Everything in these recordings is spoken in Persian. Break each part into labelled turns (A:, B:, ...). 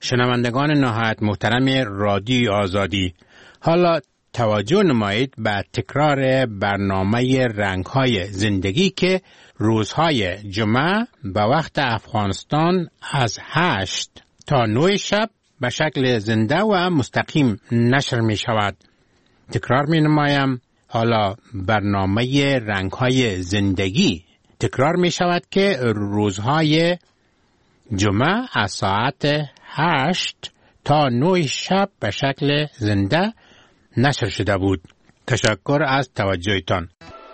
A: شنوندگان نهایت محترم رادیو آزادی، حالا توجه نمایید به تکرار برنامه رنگ‌های زندگی که روزهای جمعه به وقت افغانستان از 8 تا 9 شب به شکل زنده و مستقیم نشر می شود. تکرار می نمایم، حالا برنامه رنگ‌های زندگی تکرار می شود که روزهای جمعه از ساعت 8 تا 9 شب به شکل زنده نشر شده بود. تشکر از توجهتان.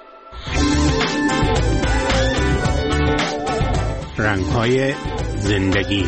A: رنگ‌های زندگی.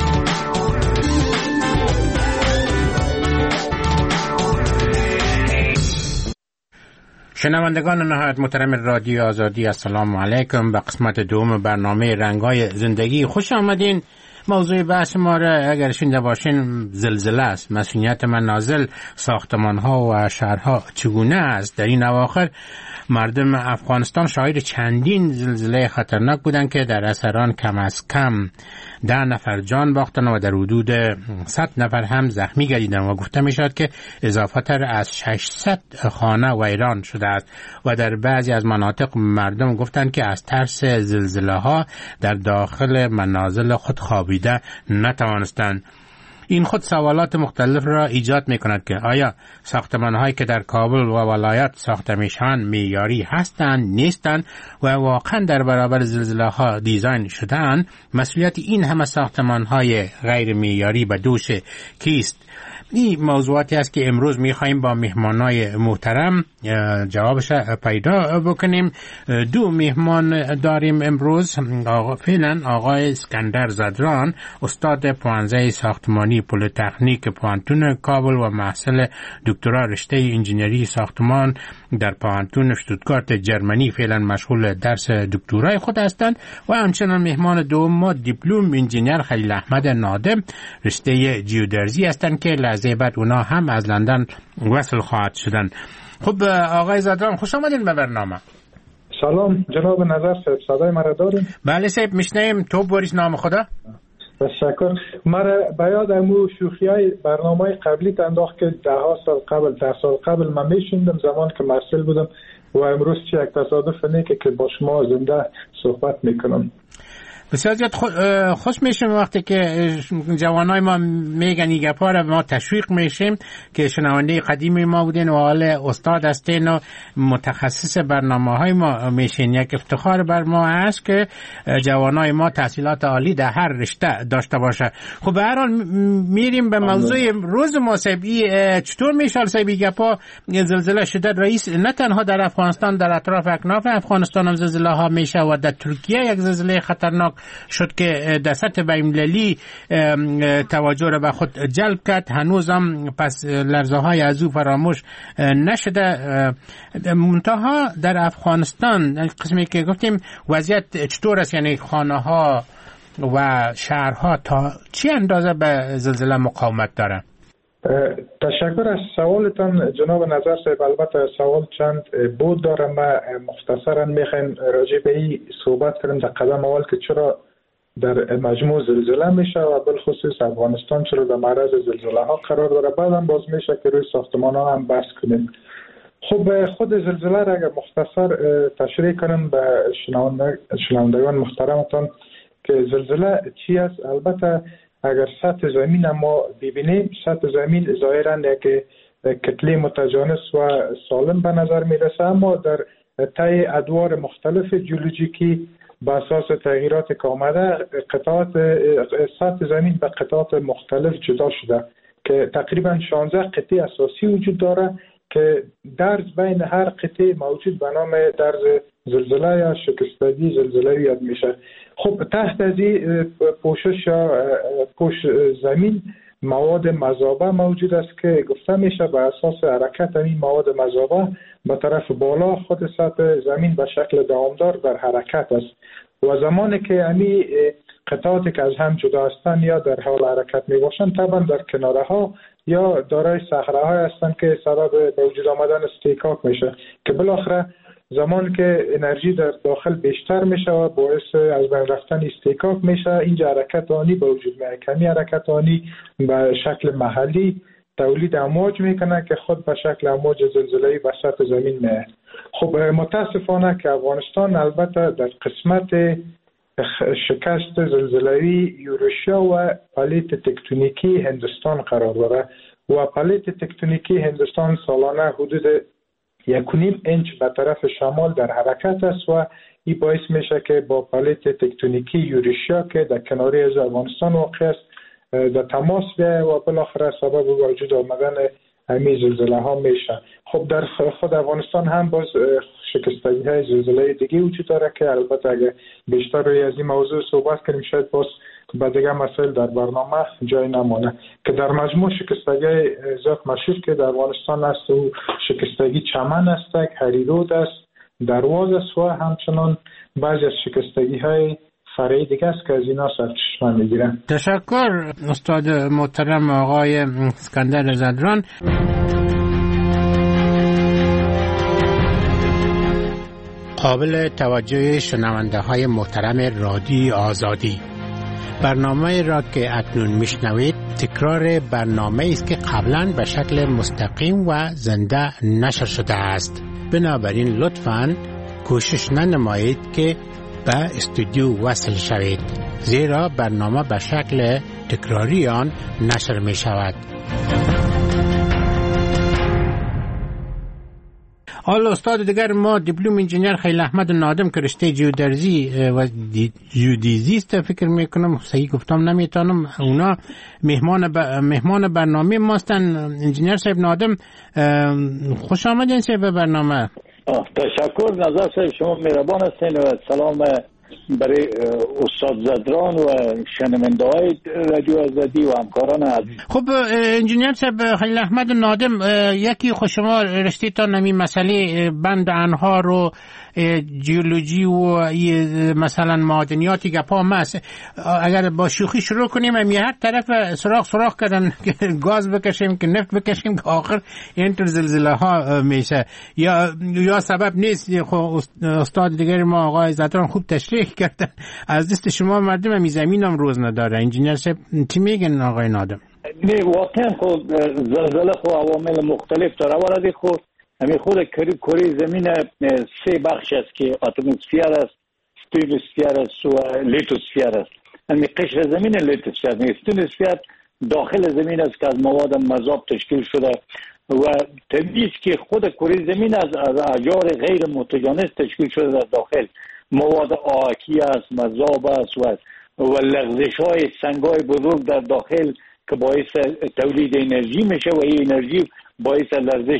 A: شنوندگان نهایت محترم رادیو آزادی، السلام علیکم. به قسمت دوم برنامه رنگ‌های زندگی خوش آمدین. موضوع بحث ما را اگر شنیده باشین زلزله است. مسئولیت منازل، ساختمان‌ها و شهرها چگونه است؟ در این اواخر مردم افغانستان شاهد چندین زلزله خطرناک بودند که در اثر آن کم از کم 10 نفر جان باختند و در حدود 100 نفر هم زخمی گردیدند و گفته می‌شد که اضافه تر از 600 خانه ویران شده است و در بعضی از مناطق مردم گفتند که از ترس زلزله‌ها در داخل منازل خود خوابیده نتوانستند. این خود سوالات مختلف را ایجاد می کند که آیا ساختمان‌هایی که در کابل و ولایت ساخته میشوند معیاری هستند نیستند و واقعا در برابر زلزله‌ها دیزاین شده‌اند؟ مسئولیت این همه ساختمان‌های غیر معیاری به دوش کیست؟ این موضوعاتی است که امروز می‌خوایم با مهمانای محترم جوابش پیدا بکنیم. 2 مهمان داریم امروز. آقای اسکندر زدران، استاد پوانزه ساختمانی پلی‌تکنیک پوانتون کابل و محصل دکترا رشته انجینری ساختمان در پوانتون اشتوتگارت جرمنی، فعلا مشغول درس دکترای خود هستند. و همچنان مهمان دوم ما دیپلم انجینر خلیل احمد نادم، رشته جیودرزی هستند که لحظه بعد اونا هم از لندن وصل خواهد شدن. خب آقای زدران خوش آمدین به برنامه.
B: سلام جناب نظر صاحب، صدای مرا دارین؟
A: بله صاحب میشنیم. تو بوریس نام خدا.
B: تشکر. مرا به یاد امو شوخیای برنامه قبلی انداخت که 10 سال قبل من میشوندم زمان که محصل بودم و امروز چه یک تصادف نیکه که با شما زنده صحبت میکنم.
A: بسیار زیاد خوش میشیم وقتی که جوانای ما میگن این گپا را، ما تشویق میشیم که شنونده قدیمی ما بودین و حال استاد هستین و متخصص برنامه‌های ما میشین. یک افتخار بر ما هست که جوانای ما تحصیلات عالی در هر رشته داشته باشه. خب به هر حال میریم به موضوع روز ما. چطور میشه سبی گپا زلزله شده رئیس نه تنها در افغانستان، در اطراف اکناف افغانستان هم زلزله ها میشه و در ترکیه یک زلزله خطرناک شد که در سطح بین‌المللی توجه را به خود جلب کرد. هنوزم پس لرزه های از او فراموش نشده. منتها در افغانستان قسمی که گفتیم وضعیت چطور است؟ یعنی خانه ها و شهرها تا چی اندازه به زلزله مقاومت داره؟
B: تشکر از سوالتان جناب نظر صاحب. البته سوال چند بود داره. ما مختصرا میخوایم راجع به این صحبت کنیم در قدم اول که چرا در مجموع زلزله میشه و بالخصوص افغانستان چرا در معرض زلزله ها قرار داره. بعدم باز میشه که روی ساختمان ها هم بحث کنیم. خب خود زلزله را اگر مختصر تشریح کنم به شنوندگان محترمتان که زلزله چی است. البته اگر سطح زمین ما ببینیم، سطح زمین ظاهراً یک کتله متجانس و سالم به نظر میرسه، اما در طی ادوار مختلف جیولوژیکی به اساس تغییرات که آمده قطعات سطح زمین به قطعات مختلف جدا شده که تقریبا 16 قطعه اساسی وجود داره که درز بین هر قطعه موجود به نام درز زلزله یا شکستگی زلزله یاد میشه. خب تحت از این پوشش یا پوش زمین مواد مذابه موجود است که گفته میشه به اساس حرکت این مواد مذابه به طرف بالا خود سطح زمین به شکل دوامدار در حرکت است و زمانی که این قطعاتی که از هم جدا هستند یا در حال حرکت می باشند طبعا در کناره ها یا دارای صخره های هستند که سبب به وجود آمدن استحکاک میشه که بالاخره زمان که انرژی در داخل بیشتر میشه و باعث از بین رفتن استحکاک میشه، اینجا حرکت آنی به وجود میاد. کمی حرکت آنی به شکل محلی تولید امواج میکنه که خود به شکل امواج زلزله‌ای به سطح زمین میاد. خب متاسفانه که افغانستان البته در قسمت شکست زلزله‌ای یوروشیا و پلیت تکتونیکی هندوستان قرار داره و پلیت تکتونیکی هندوستان سالانه حدود 1.5 اینچ به طرف شمال در حرکت است و این باعث میشه که با پلیت تکتونیکی یوروشیا که در کناری از افغانستان واقع است در تماس بیاید و بالاخره سبب وجود آمدن همین زلزله ها میشه. خب در خود افغانستان هم باز شکستگی های زلزله دیگه وجود داره که البته اگه بیشتر روی از این موضوع صحبت کنیم شاید باز به دیگه مسائل در برنامه جای نمونه، که در مجموع شکستگی زیاد مشهور که در افغانستان است و شکستگی چمن است، هریرود است، درواز است و همچنان بعضی از شکستگی های فرعی دیگه است که از اینا سرچشمه میگیرن.
A: تشکر استاد محترم آقای اسکندر زدران. قابل توجه شنونده های محترم رادیو آزادی، برنامه را که اکنون میشنوید تکرار برنامه است که قبلا به شکل مستقیم و زنده نشر شده است. بنابراین لطفاً کوشش ننمایید که به استودیو وصل شوید، زیرا برنامه به شکل تکراری آن نشر می شود. حالا استاد دیگر ما دیپلم انجینیر خیل احمد نادم که رشته جیودرزی و جیودیزیست فکر میکنم، صحیح گفتم نمیتونم، اونا مهمان برنامه ماستن. انجینیر صاحب نادم خوش آمدین صاحب به برنامه.
C: تشکر نظر صاحب، شما مهربان هستین و سلام برای استاد زدران و شنونده های رادیو آزادی و همکاران عزیز.
A: خب انجینیر صاحب خلیل احمد نادم، یکی خود شما رشته تا نمی مسئله بند انهار و جیولوژی و مثلا معدنیاتی گپا ماست، اگر با شوخی شروع کنیم هم هر طرف سراغ کردن که گاز بکشیم که نفت بکشیم که آخر اینطور زلزله ها میشه یا سبب نیست. خب استاد دیگر ما آقای زدران خوب تشریح کردن، از دست شما مردم همی زمین هم روز نداره. انجینیر صاحب چی میگن آقای نادم؟
C: نه واقعا خب زلزله خب عوامل مختلف داره، ولی خب همین خود کره زمین 3 بخش است که اتمسفر است، ستراتوسفر است و لیتوسفر است. همین قشر زمین لیتوسفر، ستراتوسفر داخل زمین است که از مواد مذاب تشکیل شده و طبیعی است که خود کره زمین از احجار غیر متجانس تشکیل شده در داخل. مواد آهکی است، مذاب است و لغزش های سنگ های بزرگ در داخل که باعث تولید انرژی میشه و این انرژی باعث لرزش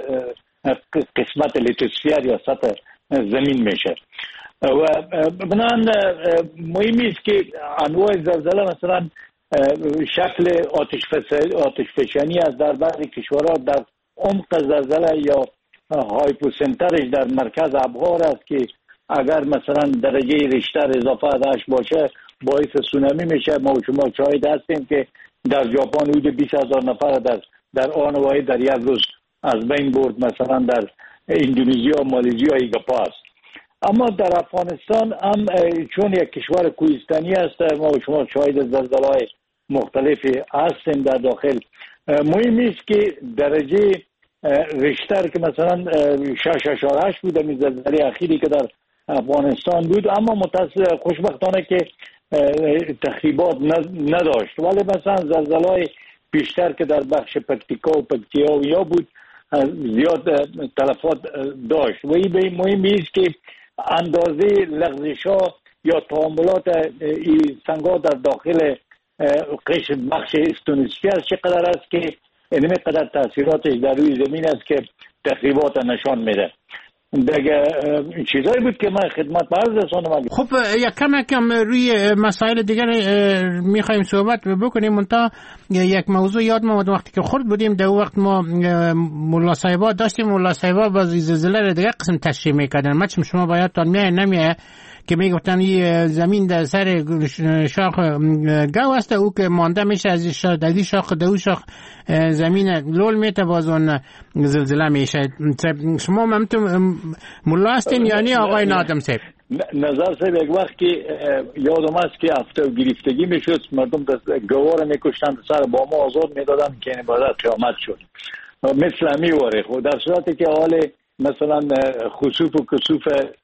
C: قسمت لیتوسفر یا سطح زمین میشه. و بنابراین مهمی است که انواع زلزله مثلا شکل آتش فشانی است در بعضی کشورها، در عمق زلزله یا هایپوسنترش در مرکز ابحار است که اگر مثلا درجه ریشتر اضافه 8 باشه باعث سونامی میشه. ما و شما شاهد هستیم که در ژاپن حدود 20,000 نفر در آن واحد در یک روز از بین برد، مثلا در اندونزیا و مالزیا ایگپا است. اما در افغانستان هم چون یک کشور کوهستانی است، ما و شما شاهد زلزله‌های مختلفی هستیم در داخل. مهم است که درجه ریشتر که مثلا 6.8 بود در زلزله اخیری که در افغانستان بود، اما خوشبختانه که تخریبات نداشت، ولی مثلا زلزله‌های بیشتر که در بخش پکتیکا و پکتیا بود زیاد تلفات داشت و این مهم است که اندازه لغزش‌ها یا تعاملات سنگ‌ها در داخل قشر بخش ستراتوسفر چقدر است که اینمی قدر تاثیراتش در روی زمین است که تخریبات نشان میده. دیگه چیزایی بود که من خدمت به عرض رساندم.
A: خب کم روی مسائل دیگر میخوایم صحبت بکنیم، منتها یک موضوع یاد ما وقتی که خورد بودیم در وقت ما مولا صاحبا داشتیم، مولا صاحبا باز زلزله دیگه قسم تشریح میکردن. ما شما باید تا نمیه که میگفتن این زمین در سر شاخ گاو است، او که مانده میشه از این شاخ دو شاخ زمین لول میته بازون زلزله میشه. شما ملا هستین یعنی آقای نادم صاحب؟
C: نظر صاحب یک وقت که یادم است که هفته گرفتگی میشد، مردم گوار میکشتن، سر با ما آزاد میدادن که بعد قیامت شد مثل همیواره. خود در صورتی که حال مثلا خسوف و کسوف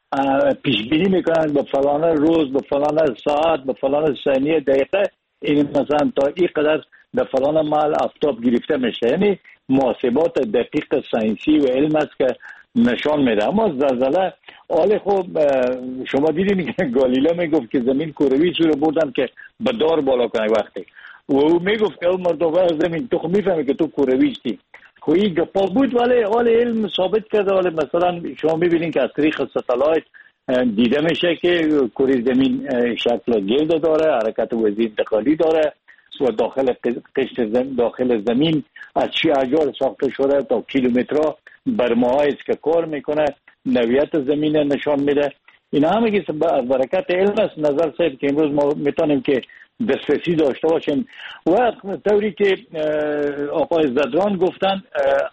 C: پیش بینی میکنن به فلانه روز، به فلانه ساعت، به فلانه ثانیه دقیقه، این مثلا تا این قدر در فلانه محل آفتاب گرفته میشه. یعنی محاسبات دقیق ساینسی و علم است که نشان میده. اما زلزله حال خوب شما دیدین که گالیله میگفت که زمین کروی رو بردن که به دار بالا کنه وقتی، و او میگفت که مردم زمین تو میفهمی که تو کروی هستی. خویی گپا بود ولی حال علم ثابت کرده. حال مثلا شما میبینین که از طریق ستلایت دیده میشه که کره زمین شکل گرد داره، حرکت وزی انتقالی داره و داخل قشر داخل زمین از چی احجار ساخته شده تا کیلومترها برماهایی است که کار میکنه، نوعیت زمین نشان میده. این همه که برکت علم است نظر صاحب که امروز ما میتونیم که دسترسی داشته باشیم. و طوری که آقای زدران گفتن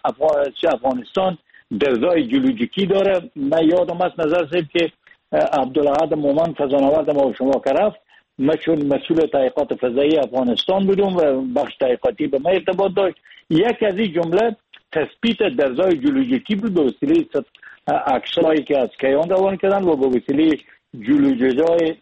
C: افغانستان درزای جیولوژیکی داره. من یادم است نظر صاحب که عبدالاحد مومن فضانورد ما و شما که رفت، من چون مسئول تحقیقات فضایی افغانستان بودم و بخش تحقیقاتی به من ارتباط داشت، یک از این جمله تثبیت درزای جیولوژیکی بود به وسیله عکسایی که از کیهان روان کردن و به وسیله جیولوژیای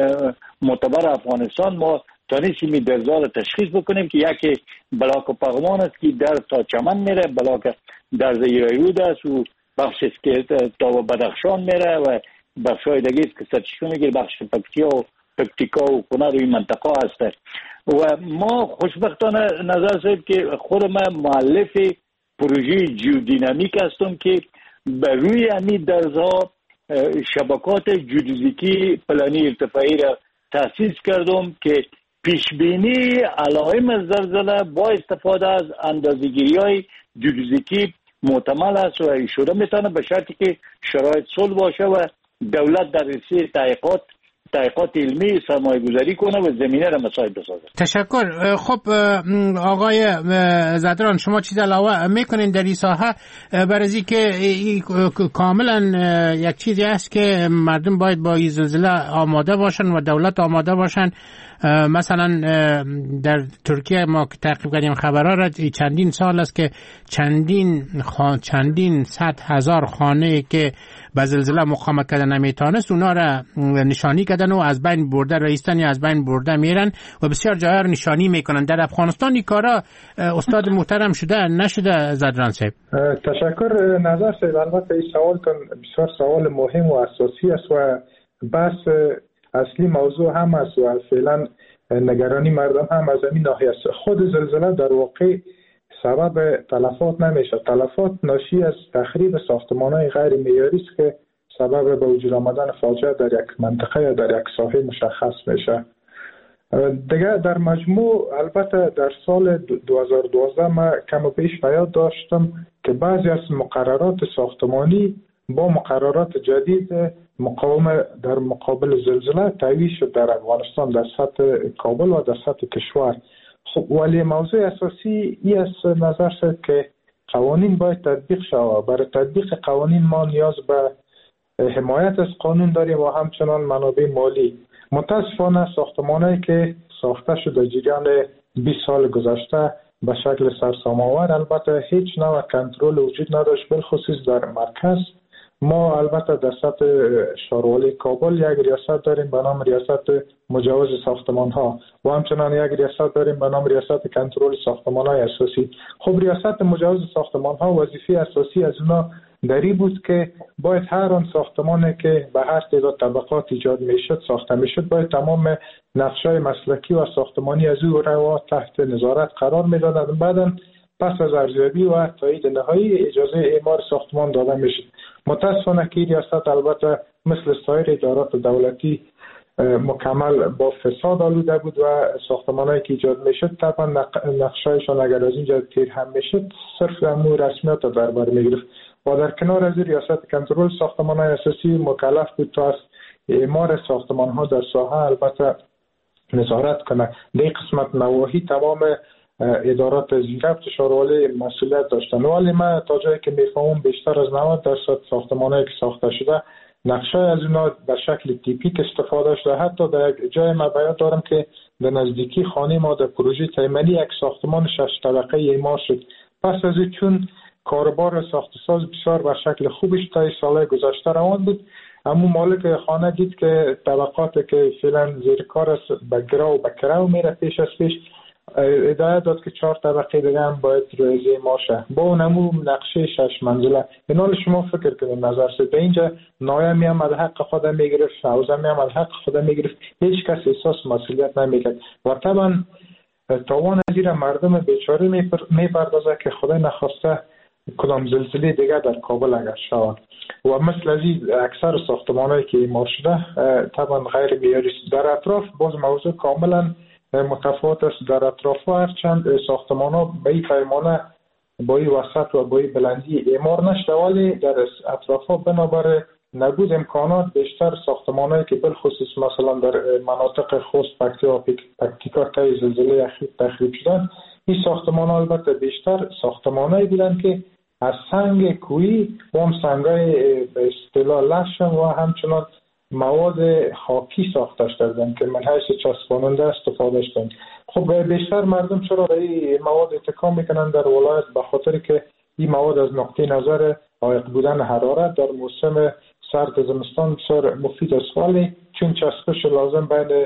C: معتبر افغانستان ما تانستیم درزا را تشخیص بکنیم که یکی بلاک پغمان است که در تا چمن میره، بلاک درز ایرایود است و بخش است که تا بدخشان میره و بخشای دیگه است که سرچشمه میگیره، بخش پکتیکا و کنر و این منطقه هست. و ما خوشبختانه نظر صاحب که خود من مؤلف پروژه جیودینامیک هستم که بر روی همین درزها شبکات جیودیزیکی پلانی ارتفاعی را تأسیس کردم که پیشبینی علائم زلزله با استفاده از اندازه‌گیری‌های جیودیزیکی معتمد است و شده میتونه به شرطی که شرایط صلح باشه و دولت در رسیه تحقیقات علمی سرمایه گذاری کنه و زمینه را مساعد بسازه.
A: تشکر. خب آقای زدران شما چیز علاوه میکنین در این ساحه؟ برای که کاملا یک چیزی است که مردم باید با این زلزله آماده باشن و دولت آماده باشن. مثلا در ترکیه ما تعقیب کردیم خبرها را، چندین سال است که چندین صد هزار خانه که به زلزله مقاومت کردن نمیتونست اونا را نشانی کردن و از بین برده رئیستان یا از بین برده میرن و بسیار جاها را نشانی میکنن. در افغانستان این کارا استاد محترم شده نشده زدران صاحب؟
B: تشکر نظر صاحب. البته این سوالتون بسیار سوال مهم و اساسی است و بس اصلی موضوع هم است و فعلا نگرانی مردم هم از این ناحیه است. خود زلزله در واقع سبب تلفات نمیشه. تلفات ناشی از تخریب ساختمان‌های غیر معیاری است که سبب به وجود آمدن فاجعه در یک منطقه یا در یک ساحه مشخص میشه. دیگه در مجموع البته در سال 2012 ما کم و بیش بیان داشتم که بعضی از مقررات ساختمانی با مقررات جدید مقاومه در مقابل زلزله تعیین شد در افغانستان در سطح کابل و در سطح کشور. خب ولی موضوع اساسی این است نظر شد که قوانین باید تطبیق شود. برای تطبیق قوانین ما نیاز به حمایت از قانون داریم و همچنان منابع مالی. متاسفانه ساختمانایی که ساخته شده جریان 20 سال گذشته به شکل سرسام‌آور البته هیچ نوع کنترل وجود نداشت، بالخصوص در مرکز. ما البته در سطح شاروالی کابل یک ریاست داریم به نام ریاست مجوز ساختمان ها و همچنان یک ریاست داریم به نام ریاست کنترل ساختمان های اساسی. خب ریاست مجوز ساختمان ها وظیفه اساسی از اونا دری بود که باید هر آن ساختمانی که به هر تعداد طبقات ایجاد میشد ساخته میشد باید تمام نقشه‌های مسلکی و ساختمانی از او را تحت نظارت قرار میدادند. بعداً پس از ارزیابی و تایید نهایی اجازه اعمار ساختمان داده میشد. متاسفانه که ریاست البته مثل سایر ادارات دولتی مکمل با فساد آلوده بود و ساختمانایی که ایجاد میشد طبعا نقشه‌شان اگر از اینجا تیر هم میشد صرف امور رسمیات در بر میگرفت و در کنار از ریاست کنترل ساختمان‌های اساسی مکلف بود تا از اعمار ساختمان ها در ساحه البته نظارت کنه. در این قسمت نواحی تمام ادارات زیر فشاروالی مسئولیت داشتن، ولی من تا جایی که میفهمم بیشتر از 90% ساختمان‌هایی که ساخته شده نقشه از اونا به شکل تیپیک استفاده شده. حتی در یک جای من بیان دارم که در نزدیکی خانه ما در پروژه تیمنی یک ساختمان 6 طبقه اعمار شد. پس از این چون کاربار ساخت ساز بسیار به شکل خوبش تا سال گذشته روان بود، اما مالک خانه دید که طبقاتی که فعلا زیر کار است به گرا و به کرو میره پیش از پیش هدایت داد که 4 طبقه دیگه هم باید روی ماشه با اونمو نقشه 6 منزله. اینال شما فکر کنید نظر سید اینجا نایه میام از حق خود میگرفت، حوزه میام از حق خود میگرفت، هیچ کس احساس مسئولیت نمیکرد و طبعا تاوان زیر مردم بیچاره میپردازه که خدای نخواسته کدام زلزله دیگه در کابل اگر شود و مثل از این اکثر ساختمانایی که اعمار شده طبعا غیر معیاری است. در اطراف باز موضوع کاملا متفاوت است. در اطراف هرچند ساختمان ها به این پیمانه با این وسط و با این بلندی اعمار نشده، ولی در اطراف ها بنابر نبود امکانات بیشتر ساختمان هایی که بالخصوص مثلا در مناطق خوست، پکتیکا طی زلزله اخیر تخریب شدن، این ساختمان ها البته بیشتر ساختمان هایی بودند که از سنگ کوهی و هم سنگ های به اصطلاح لشم و همچنان مواد خاکی ساخته شدن که من حیث چسباننده استفاده شدن. خب بیشتر مردم چرا به این مواد اتکا میکنن در ولایت؟ به خاطر که این مواد از نقطه نظر عایق بودن حرارت در موسم سرد زمستان بسیار مفید است، ولی چون چسبش لازم بین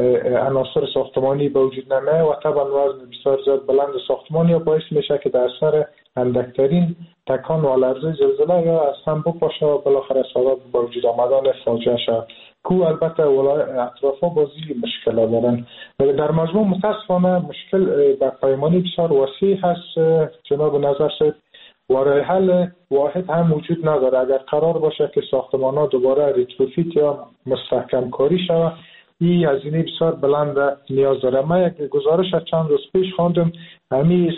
B: عناصر ساختمانی به وجود نمیاد و طبعا وزن بسیار زیاد بلند ساختمانی باعث میشه که در اثر اندکترین تکان و لرزه زلزله یا از هم بپاشه و بالاخره سبب به وجود آمدن فاجعه شود. کو البته اطرافا بازی مشکل دارن، ولی در مجموع متاسفانه مشکل به پیمانی بسیار وسیع هست جناب نظر سید و راه حل واحد هم وجود نداره. اگر قرار باشه که ساختمان ها دوباره ریتروفیت یا مستحکم کاری شود، این هزینه بسیار بلند نیاز داره. من یک گزارش از چند روز پیش خواندم، همین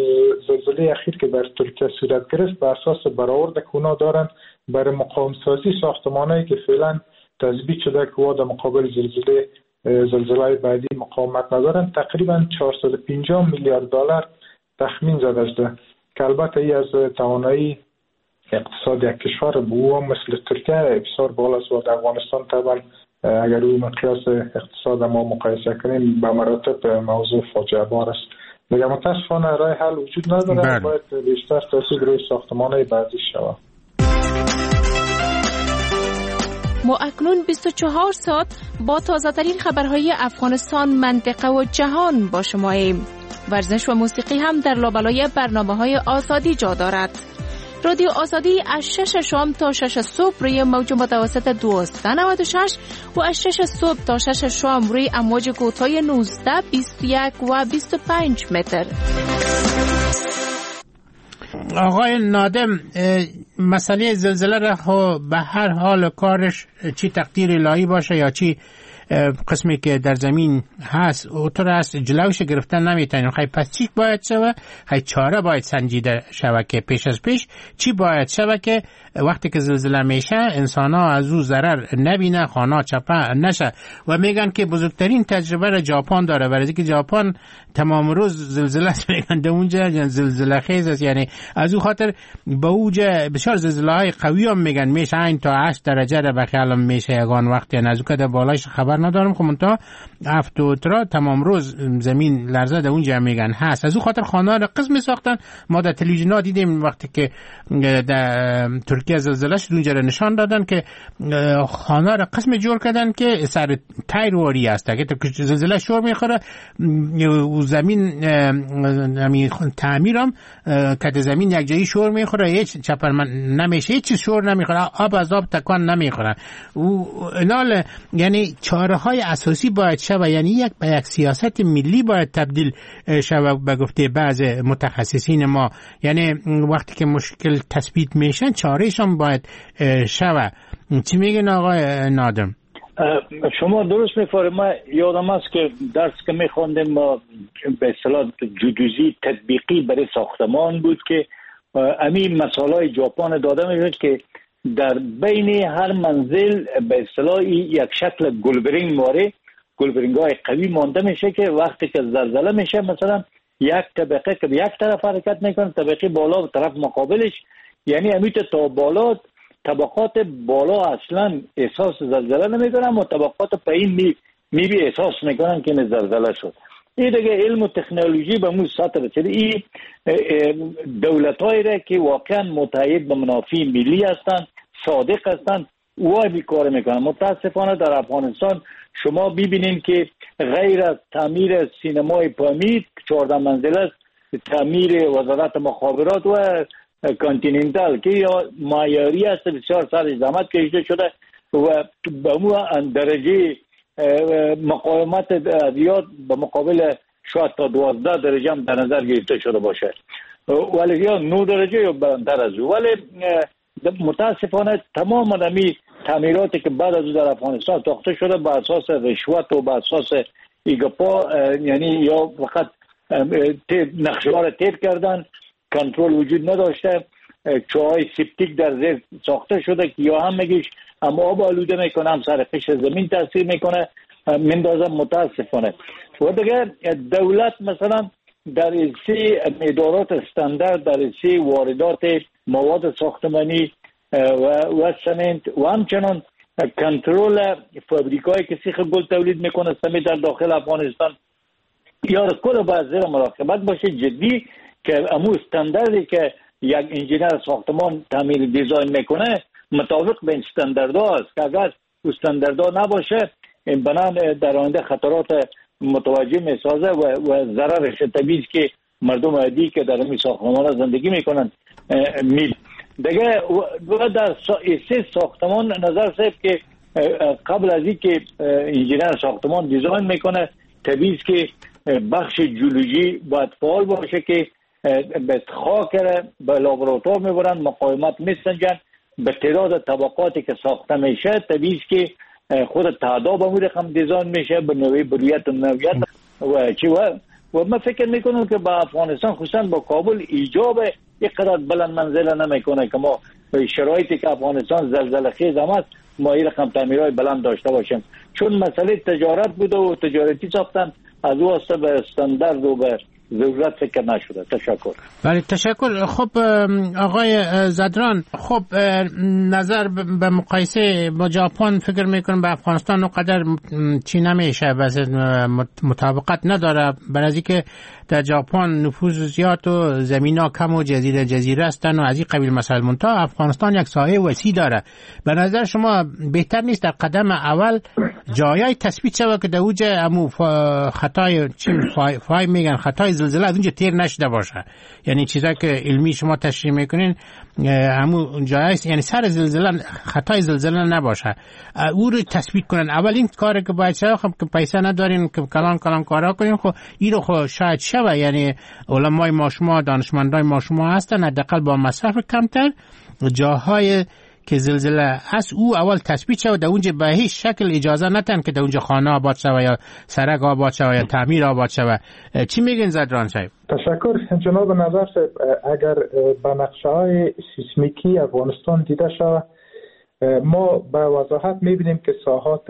B: زلزله اخیر که در ترکیه صورت گرفت به اساس برآورد که اونا دارن برای مقاوم سازی ساختمانایی که فعلا تثبیت شده که در مقابل زلزله بعدی مقاومت ندارن، تقریبا 450 میلیارد دلار تخمین زده شده که البته ای از توانایی اقتصاد یک کشور بو مثل ترکیه بسیار بالاست و در افغانستان طبعا اگر روی مقیاس اقتصاد ما مقایسه کنیم به مراتب موضوع فاجعه بار است. دیگه متاسفانه راه حل وجود نداره، باید بیشتر تاثیر روی ساختمان‌های بعدی شود.
D: ما اکنون 24 ساعت با تازه‌ترین خبرهای افغانستان، منطقه و جهان با شماییم. ورزش و موسیقی هم در لابلای برنامه‌های آزادی جا دارد. رادیو آزادی از 6 شام تا 6 صبح روی موج متوسط 1296 و از 6 صبح تا 6 شام روی امواج کوتاه 19، 21 و 25 متر.
A: آقای نادم، مسئله زلزله را به هر حال کارش چی تقدیر الهی باشه یا چی قسمی که در زمین هست اوتر است جلوش گرفتن نمیتونیم. خیلی پس چی باید شود؟ خیلی چاره باید سنجیده شود که پیش از پیش چی باید شود که وقتی که زلزله میشه انسان ها از او ضرر نبینه، خانه چپه نشه. و میگن که بزرگترین تجربه را ژاپن داره، برای که ژاپن تمام روز زلزله میگن در اونجا زلزله خیز است، یعنی از او خاطر به اوجه بسیار زلزله های قوی هم میگن میشه این تا 8 درجه را بخیالم میشه یگان وقتی، یعنی از او که بالایش خبر ندارم که منتها هفت و ترا تمام روز زمین لرزه در اونجا میگن هست. از او خاطر خانه را قسم ساختن. ما در تلویزیون ها دیدیم وقتی که در ترکیه زلزله شد اونجا را نشان دادن که خانه را قسم جور کردن که سر تیر واری است، اگه زلزله شور میخوره و زمین تعمیرم که زمین یک جایی شور میخوره هیچ چپرمن نمیشه، هیچ چیز شور نمیخوره، آب از آب تکان نمیخوره. و اینال یعنی چاره های اساسی باید شود، یعنی به یک سیاست ملی باید تبدیل شود به گفته بعض متخصصین ما. یعنی وقتی که مشکل تثبیت میشن چارهشان باید شود. چی میگن آقای نادم؟
C: شما درست میفرمایید. ما یادم است که درس که میخواندیم به اصطلاح جدوزی تطبیقی برای ساختمان بود که همین مسائل ژاپن داده میشد که در بین هر منزل به اصطلاح یک شکل گلبرینگ ماره، گلبرینگ های قوی مانده میشه که وقتی که زلزله میشه مثلا یک طبقه که به یک طرف حرکت میکنه، طبقه بالا به طرف مقابلش، یعنی امیت تا بالا طبقات بالا اصلا احساس زلزله نمیکنن و طبقات پایین میبی احساس میکنن که زلزله شد. این دیگه علم و تکنولوژی به مو سطح رسیده. این دولت‌هایی را که واقعا متحد به منافع ملی هستند، صادق هستند، وای بیکار میکنن. متاسفانه در افغانستان شما ببینید که غیر از تعمیر سینمای پامید 14 منزله است، تعمیر وزارت مخابرات و کانتیننتال که یا معیاری است، بسیار سر زحمت کشیده شده و به مو درجه مقاومت زیاد به مقابل شاید تا 12 درجه هم در نظر گرفته شده باشه، ولی یا 9 درجه یا بلندتر از او. ولی متاسفانه تمام امی تعمیراتی که بعد از او در افغانستان ساخته شده به اساس رشوت و به اساس ایگپا، یعنی یا فقط نقشه ها را تیپ کردن، کنترل وجود نداشته، چاهای سپتیک در زیر ساخته شده که یا هم میگیش اما آب آلوده میکنه، هم سر قشر زمین تاثیر میکنه، مندازه. متاسفانه و دیگه دولت مثلا در سی ادارات استاندارد، در سی واردات مواد ساختمانی و سمنت و همچنان کنترل فابریکایی که سیخ گل تولید میکنه سمنت در داخل افغانستان، یا کل باید زیر مراقبت باشه جدی که امو استانداردی که یک انجینر ساختمان تعمیر دیزاین میکنه مطابق به استانداردها است که اگر استانداردها نباشه بنان در آینده خطرات متوجه میسازه و ضررش طبیعی که مردم عادی که در این ساختمان زندگی میکنن دیگه. در سه ساختمان نظر صاحب که قبل از این که انجینر ساختمان دیزاین میکنه طبیعی که بخش جیولوژی باید فعال باشه که به خاک به لابراتوار میبرن، مقاومت میسنجن، به تعداد طبقاتی که ساخته میشه طبیعی که خود تعداد به اون رقم دیزاین میشه به نوعی برویت و نوعیت و من فکر میکنم که با افغانستان خصوصا با کابل ایجاب اینقدر بلند منزله نمیکنه که ما به شرایطی که افغانستان زلزله خیز هم است ما این رقم تعمیرهای بلند داشته باشیم، چون مسئله تجارت بوده و تجارتی ساختن از واسطه به استاندارد و به ضرورت فکر نشده. تشکر.
A: بله تشکر. خب آقای زدران، خب نظر به مقایسه با ژاپن فکر میکنم به افغانستان اونقدر چی نمیشه، بس مطابقت نداره، برای اینکه در ژاپن نفوذ زیاد و زمینا کم و جزیره هستن و از این قبیل مسائل. منتها افغانستان یک ساحه وسیع داره. به نظر شما بهتر نیست در قدم اول جایی تثبیت شود که در اوج امو خطای فای میگن خطای زلزله از اونجا تیر نشده باشه، یعنی چیزا که علمی شما تشریح میکنین همون جایی یعنی سر زلزله خطای زلزله نباشه، او رو تثبیت کنن. اول این کاری که باید شد، خب که پیسه ندارین که کلان کارا کنین، خب این رو خب شاید شوه، یعنی علمای ما شما دانشمندای ما شما هستن حداقل با مصرف کمتر جاهای که زلزله هست او اول تثبیت شود، در اونجا به هیچ شکل اجازه ندن که در اونجا خانه آباد شود یا سرک آباد شود یا تعمیر آباد شود. چی میگین زدران صاحب؟
B: تشکر جناب نظر صاحب. اگر به نقشه های سیسمیکی افغانستان دیده شود ما به وضاحت میبینیم که ساحات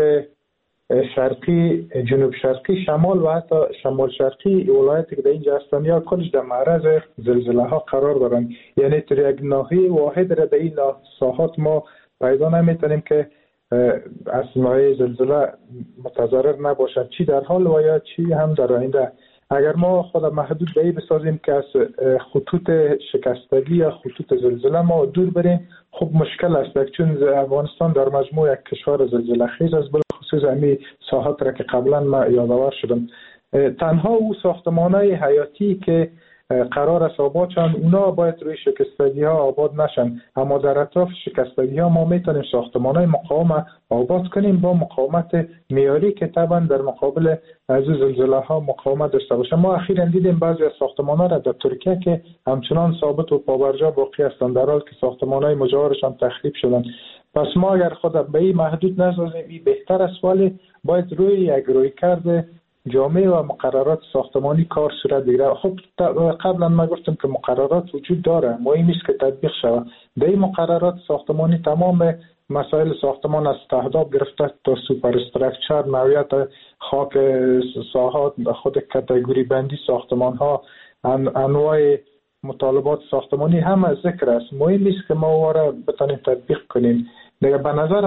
B: شرقی، جنوب شرقی، شمال و حتی شمال شرقی ولایتی که در اینجا هستن یا کلش در معرض زلزله ها قرار دارن، یعنی در یک ناحیه واحد را در این ساحات ما پیدا نمیتونیم که از نوع زلزله متضرر نباشد، چی در حال و یا چی هم در آینده. اگر ما خود محدود به این بسازیم که از خطوط شکستگی یا خطوط زلزله ما دور بریم، خب مشکل است، چون افغانستان در مجموع یک کشور زلزله خیز است، بالخصوص همین ساحات را که قبلا ما یادآور شدم. تنها او ساختمان‌های حیاتی که قرار است آباد شن اونا باید روی شکستگی ها آباد نشن، اما در اطراف شکستگی ها ما میتونیم ساختمان های مقاوم آباد کنیم با مقاومت معیاری که طبعا در مقابل از زلزله ها مقاومت داشته باشه. ما اخیراً دیدیم بعضی از ساختمان ها را در ترکیه که همچنان ثابت و پابرجا باقی هستند در حالی که ساختمان های مجاورشان تخریب شدن. پس ما اگر خود به این محدود نسازیم این بهتر است، ولی باید روی یک رویکرد جامعه و مقررات ساختمانی کار صورت بگیره. خب قبلا ما گفتم که مقررات وجود داره، مهم است که تطبیق شود. در این مقررات ساختمانی تمام مسائل ساختمان از تهداب گرفته تا سوپر استراکچر، نوعیت خاک، ساحات، خود کاتگوری بندی ساختمان ها، انواع مطالبات ساختمانی هم ذکر است. مهم است که ما واره بتانیم تطبیق کنیم. دیگه به نظر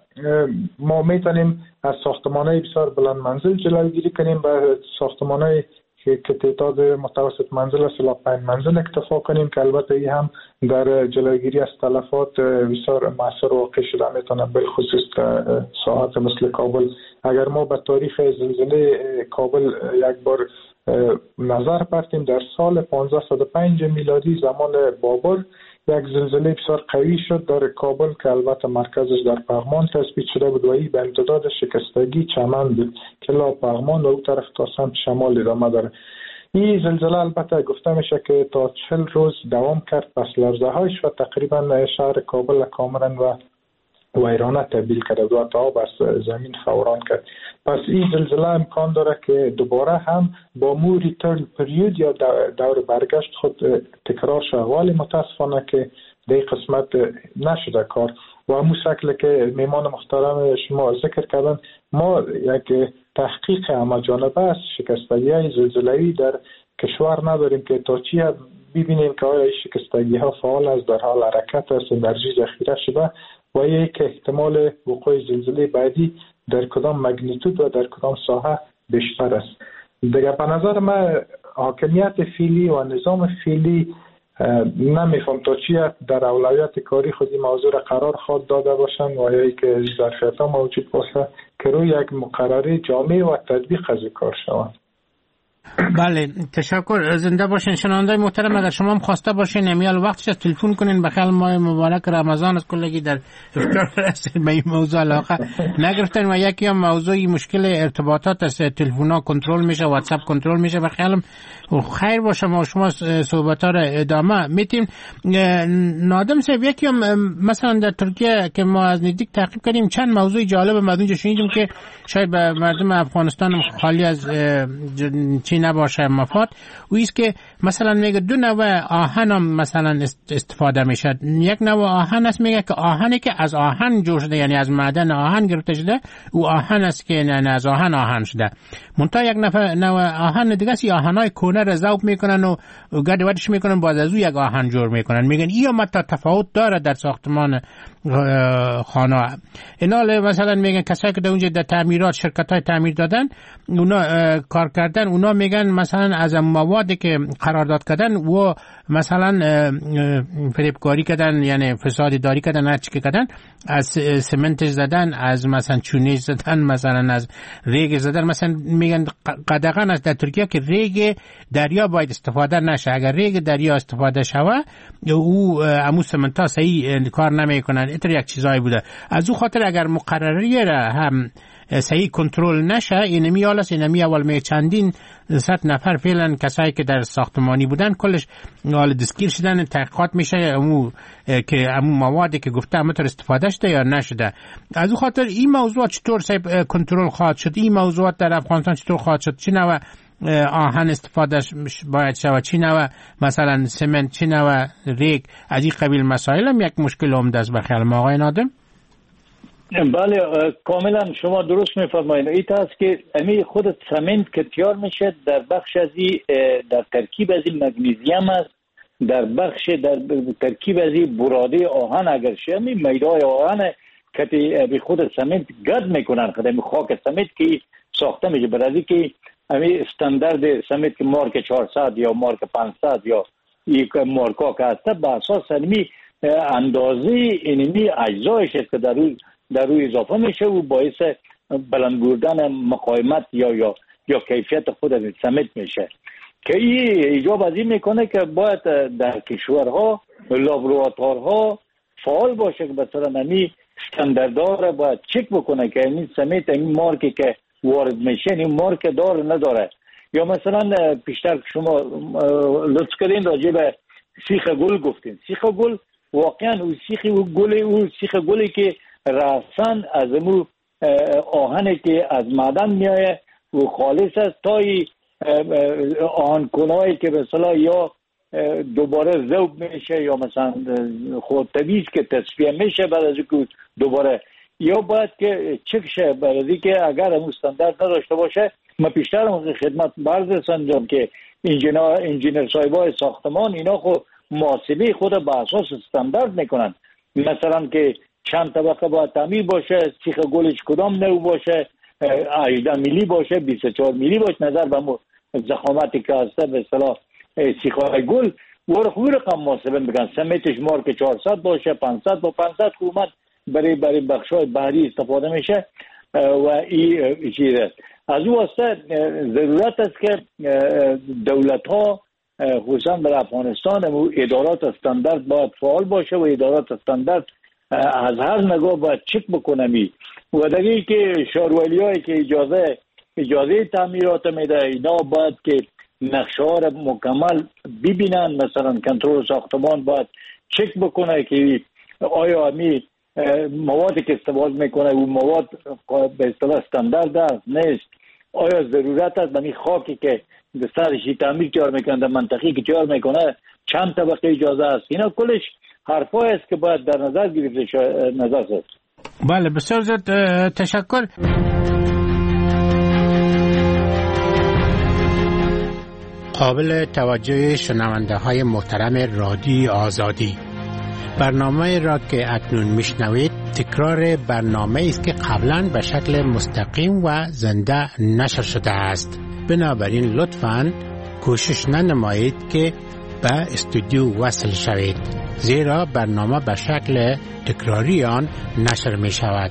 B: ما میتونیم از ساختمان‌های بسیار بلند منزل جلوگیری کنیم، به ساختمان‌های که تعداد متوسط منزل است الی 5 منزل اکتفا کنیم که البته این هم در جلوگیری از تلفات بسیار مؤثر واقع شده میتونه، بالخصوص ساحات مثل کابل. اگر ما به تاریخ زلزله کابل یک بار نظر پرتیم، در سال 1505 میلادی زمان بابر یک زلزله بسیار قوی شد در کابل که البته مرکزش در پغمان تثبیت شده بود و این به امتداد شکستگی چمن بود که لا پغمان و او طرف تا سمت شمال ادامه داره. این زلزله البته گفته میشه که تا 40 روز دوام کرد، پس لرزه هایش و تقریبا شهر کابل کاملا و ویرانه تبدیل کرد و تا آب از زمین فوران کرد. پس این زلزله امکان داره که دوباره هم با مو ریترن پریود یا دور برگشت خود تکرار شود، ولی متاسفانه که در قسمت نشده کار و همون شکل که میمان محترم شما ذکر کردن، ما یک تحقیق همه‌جانبه از شکستگی‌های زلزله‌ای در کشور نداریم که تا چی ببینیم که آیا این شکستگی‌ها فعال است، در حال حرکت است، انرژی ذخیره شده و یک احتمال وقوع زلزله بعدی در کدام مگنیتود و در کدام ساحه بیشتر است. دیگه به نظر من حاکمیت فعلی و نظام فعلی نمیفهم تا چی در اولویت کاری خود این موضوع را قرار خود داده باشند و یا که ظرفیت ها موجود باشه که روی یک مقرره جامع و تطبیق از کار شود.
A: بله، تشکر. زنده باشین شنونده محترم. اگر شما هم خواسته باشین امیال وقتش تلفن کنین، بخیر ماه مبارک رمضان از کلگی در افطار رسید به این موضوع علاقه نگرفتن و یکی هم موضوعی مشکل ارتباطات است، تلفن‌ها کنترل میشه، واتساپ کنترل میشه. بخیر خیر باشه ما شما صحبت‌ها را ادامه میتیم. نادم صاحب، یکی هم مثلا در ترکیه که ما از نزدیک تعقیب کردیم چند موضوع جالب مدونجا شنیدیم که شاید به مردم افغانستان خالی از چی نباشه مفاد، و ایست که مثلا میگه دو نوع آهن هم مثلا استفاده میشه. یک نوع آهن است میگه که آهنی که از آهن جور شده، یعنی از معدن آهن گرفته شده، او آهن است که نه از آهن شده. منتها یک نوع آهن دیگه است، آهنای کهنه را ذوب میکنن و گردش میکنن، بعد از او یک آهن جور میکنن. میگن این هم تفاوت داره در ساختمان خانه. اینا مثلا میگن کسایی که در اونجا در تعمیرات شرکت‌های تعمیر دادن، اونا کار کردن، اونا میگن مثلا از موادی که قرارداد کردن و مثلا فریبکاری کردن، یعنی فساد داری کردن، هر چی که کردن، از سمنت زدن، از مثلا چونه زدن، مثلا از ریگ زدن. مثلا میگن قدغن است در ترکیه که ریگ دریا باید استفاده نشه. اگر ریگ دریا استفاده شوه او امو سمنت ها صحیح کار نمیکنن. اینطور یک چیزایی بوده. از او خاطر اگر مقرری را هم صحیح کنترل نشه، اینمی حالست. اینمی اول می چندین صد نفر فعلا کسایی که در ساختمانی بودن کلش حال دستگیر شدن، تحقیقات میشه که امو موادی که گفته همطور استفاده شده یا نشده. از او خاطر این موضوع چطور کنترل خواهد شد؟ این موضوعات در افغانستان چطور خواهد شد؟ چی نوع آهن استفاده باید شود؟ چی نوع مثلا سمنت؟ چی نوع ریگ؟ از این قبیل مسائل هم یک مشکل عمده است بخیال ما آقای نادم.
C: بله، کاملا شما درست میفرمایید. این است که امی خود سمنت که تیار میشه در بخش از در ترکیب از مگنیزیم است، در بخش در ترکیب از براده آهن اگر شه می میدای آهن که به خود سمنت گرد میکنن، خود خاک سمنت که ساخته میشه. برای که امی استاندارد سمنت که مارک 400 یا مارک 500 یا یک مارکا که هست، به اساس امی اندازه اینمی اجزایش است که در روی اضافه میشه و باعث بلند بردن مقاومت یا کیفیت خود از سمنت میشه که این ایجاب از این میکنه که باید در کشورها لابراتوارها فعال باشه که مثلا این استانداردها را باید چک بکنه که این سمنت این مارکی که وارد میشه این مارک داره نداره. یا مثلا پیشتر شما لطف کردین راجع به سیخ گل گفتین. سیخ گل واقعا اون سیخ گلی که راسن از امو آهنی که از معدن میایه و خالص است تا آهنکنایی که به اصطلاح یا دوباره ذوب میشه یا مثلا خود طبیعی که تصفیه میشه بعد از اینکه دوباره، یا باید که چک شه برای اینکه اگر هم استاندارد نداشته باشه. ما پیشتر هم خدمت برز انجام که انجینر صاحبای ساختمان اینا خود محاسبه خود به اساس استاندارد میکنن، مثلا که چند طبقه باید تعمیر باشه، سیخ گلش کدام نوع باشه، 18 میلی باشه، 24 میلی باشه، نظر به ضخامتی که هسته به اصطلاح سیخ‌های گل و خوبی رقم محاسبه میکنن. سمتش مارک 400 باشه، 500 با 500 خوبمت برای بخشای بحری استفاده میشه و این چیز است. از او واسه ضرورت است که دولت ها خصوصا در افغانستان ادارات استاندارد باید فعال باشه و ادارات استاندارد از هر نگاه باید چک بکنه و در این که شارولی هایی که اجازه تعمیرات میده اینا باید که نقشه ها را مکمل ببینن، مثلا کنترل ساختمان باید چک بکنه که آیا همی موادی که استفاده میکنه و مواد به اصطلاح استاندارد است نیست، آیا ضرورت است به خاکی که سرشی تعمیر تیار میکنه در منطقی که تیار میکنه چند طبقه اجازه است. اینا کلش حرفای است که باید در نظر گرفته نظر است.
A: بله بسیار زیاد تشکر. قابل توجه شنونده های محترم رادیو آزادی، برنامه را که اکنون میشنوید تکرار برنامه است که قبلا به شکل مستقیم و زنده نشر شده است. بنابراین لطفاً کوشش ننمایید که به استودیو وصل شوید، زیرا برنامه به شکل تکراری آن نشر می شود.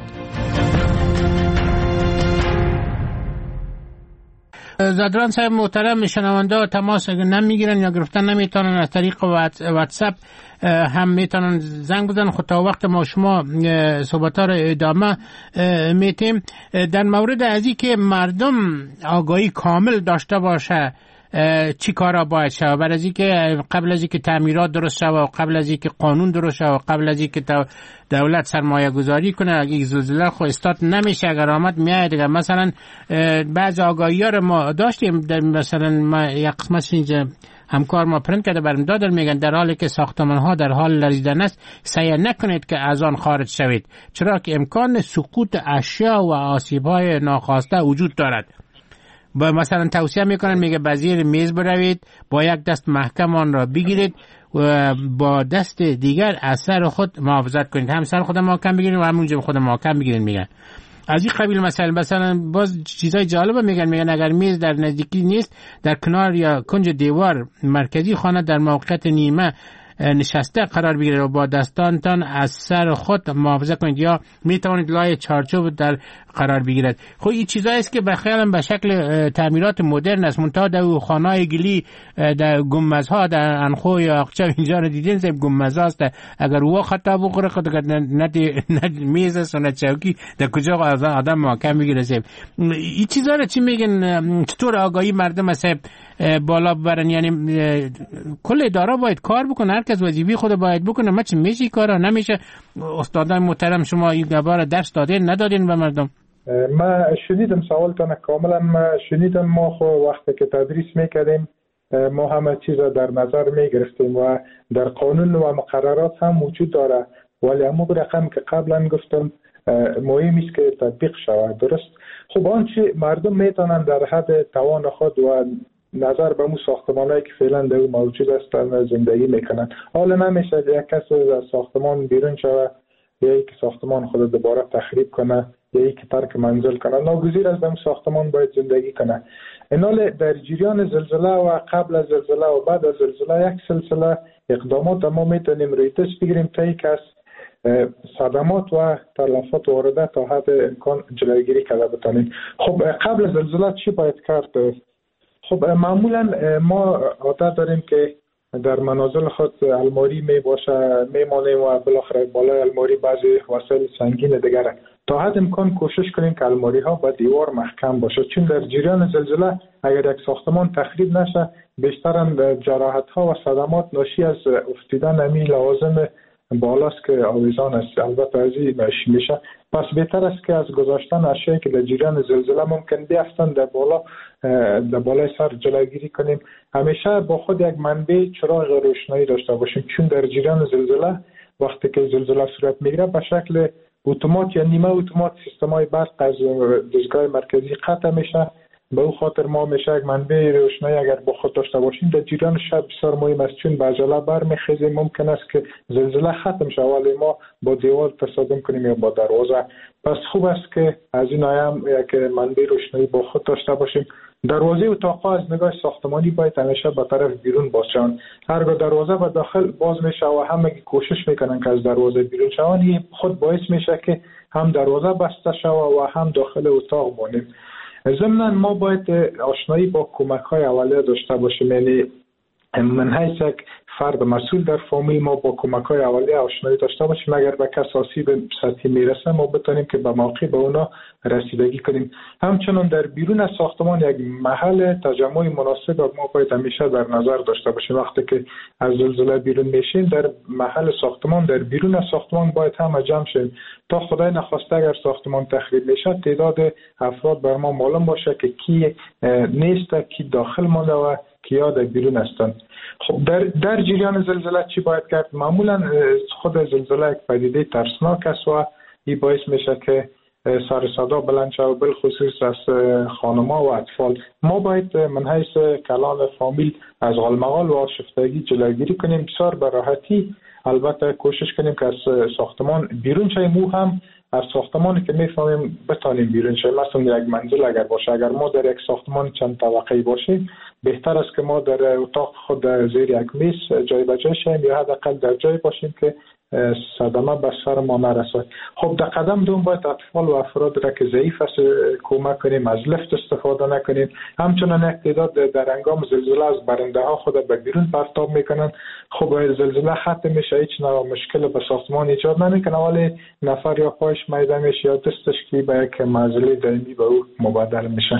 A: زادران صاحب محترم، شنونده ها تماس نمیگیرن یا گرفتن نمیتونن، از طریق واتساپ هم میتونن زنگ بزنن. خود تا وقت ما شما صحبت ها را ادامه میتیم در مورد از این که مردم آگاهی کامل داشته باشه چی کارا باید شود برای از اینکه قبل از اینکه تعمیرات درست شود و قبل از اینکه قانون درست شود و قبل از اینکه دولت سرمایه گذاری کنه. اگه زلزله خو استارت نمیشه، اگر آمد میاد دیگه. مثلا بعض آگاهی ها رو ما داشتیم، مثلا ما یک قسمت اینجا همکار ما پرنت کرده برام دادن، میگن در حالی که ساختمان ها در حال لرزیدن است سعی نکنید که از آن خارج شوید، چرا که امکان سقوط اشیا و آسیب های ناخواسته وجود دارد. با مثلا توصیه میکنن، میگه به زیر میز بروید، با یک دست محکم آن را بگیرید و با دست دیگر از سر خود محافظت کنید. هم سر خود محکم بگیرید و همونجا خود محکم بگیرید. میگن از این قبیل مثلا باز چیزای جالبه میگن اگر میز در نزدیکی نیست، در کنار یا کنج دیوار مرکزی خانه در موقعیت نیمه نشسته قرار بگیرید و با دستانتان از سر خود محافظت کنید، یا میتوانید لای چارچوب در قرار بگیرد. خب این چیزایی است که به خیالم به شکل تعمیرات مدرن است. منتها در خانه‌های گلی در گنبدها در انخو یا اقچه اینجا رو دیدین زیب گنبد است، اگر او خطا بخوره خود نه میز است و نه چوکی، در کجا آدم محکم بگیره زیب. این چیزا رو چی میگن؟ چطور آگاهی مردم صاحب بالا ببرن؟ یعنی کل اداره باید کار بکنه، هر کس وظیفه خود باید بکنه. ما چی میشه کارا نمیشه؟ استادان محترم شما این گبار درس دادین ندادین به مردم؟
B: ما شنیدم سوالتان کاملا. ما شنیدم. ما خو وقتی که تدریس میکردیم ما همه چیز در نظر میگرفتیم و در قانون و مقررات هم وجود داره، ولی همون رقم که قبلا گفتم مهم است که تطبیق شود. درست. خب آنچه مردم میتونن در حد توان خود و نظر به مو ساختمانایی که فعلا در موجود هستن زندگی میکنن. حالا نمیشه یک کس از ساختمان بیرون شود یا یک ساختمان خود دوباره تخریب کنه یا یک ترک منزل کنه. ناگزیر از در ساختمان باید زندگی کنه. اینال در جریان زلزله و قبل از زلزله و بعد از زلزله یک سلسله اقدامات ما میتونیم روی دست بگیریم تا یک از صدمات و تلفات وارده تا حد امکان جلوگیری کرده بتانیم. خب قبل از زلزله چی باید کرد؟ خب معمولا ما عادت داریم که در منازل خود الماری میمانیم و بالاخره بالای الماری بعضی وسایل سنگین دیگر تا حد امکان کوشش کنیم که الماری ها با دیوار محکم باشه، چون در جریان زلزله اگر یک ساختمان تخریب نشه بیشتر جراحت ها و صدمات ناشی از افتیدن امی لوازم بالاست که آویزان است. البته از این میشه، پس بهتر است که از گذاشتن اشیایی که در جریان زلزله ممکن بیفتن در بالای سر جلوگیری کنیم. همیشه با خود یک منبع چراغ روشنایی داشته باشیم، چون در جریان زلزله وقتی که زلزله صورت میگیره به شکل اتومات یا نیمه اتومات سیستم‌های برق از دستگاه مرکزی قطع میشه. به او خاطر ما میشه یک منبع روشنایی اگر با خود داشته باشیم در جریان شب بسیار مهم است، چون به عجله برمیخیزیم ممکن است که زلزله ختم شود ولی ما با دیوار تصادم کنیم یا با دروازه. پس خوب است که از این هم یک منبع روشنایی با خود داشته باشیم. دروازه اتاق‌ها از نگاه ساختمانی باید همیشه به طرف بیرون باشند. هرگاه دروازه به داخل باز میشه و همه کوشش میکنن که از دروازه بیرون شوند، این خود باعث میشه که هم دروازه بسته شود و هم داخل اتاق مانیم. ضمناً ما باید آشنایی با کمک‌های اولیه داشته باشیم، یعنی من حیث یک فرد مسئول در فامیل ما با کمک‌های اولیه آشنایی داشته باشیم. اگر به کس آسیب سطحی میرسه ما بتونیم که به موقع به اونا رسیدگی کنیم. همچنان در بیرون از ساختمان یک محل تجمع مناسب ما باید همیشه در نظر داشته باشیم. وقتی که از زلزله بیرون میشیم در محل ساختمان، در بیرون از ساختمان باید هم جمع شیم تا خدای نخواسته اگر ساختمان تخریب میشه تعداد افراد بر ما معلوم باشه که کی نیست، کی داخل مانده و کیا در بیرون هستند. خب در جریان زلزله چی باید کرد؟ معمولا خود زلزله یک پدیده ترسناک است و این باعث میشه که سر صدا بلند شود، بالخصوص از خانم‌ها و اطفال. ما باید من حیث کلان فامیل از غالمغال و آشفتگی جلوگیری کنیم، بسیار به راحتی البته کوشش کنیم که از ساختمان بیرون شویم، او هم از ساختمانی که میفهمیم بتانیم بیرون شویم. مثلا یک منزل اگر باشه، اگر ما در یک ساختمان چند طبقه‌ای باشیم بهتر است که ما در اتاق خود زیر یک میز جای به جای شویم یا حداقل در جای باشیم که صدمه به سر ما نرسد. خب در قدم دوم باید اطفال و افراد را که ضعیف است کمک کنیم، از لفت استفاده نکنیم. همچنان یک تعداد در هنگام زلزله از برنده ها خود به بیرون پرتاب میکنن. خب زلزله ختم میشه، هیچ نوع مشکل به ساختمان ایجاد نمیکنه ولی نفر یا پایش میده میشه یا دستش که به یک معضله دائمی به او مبادل میشه.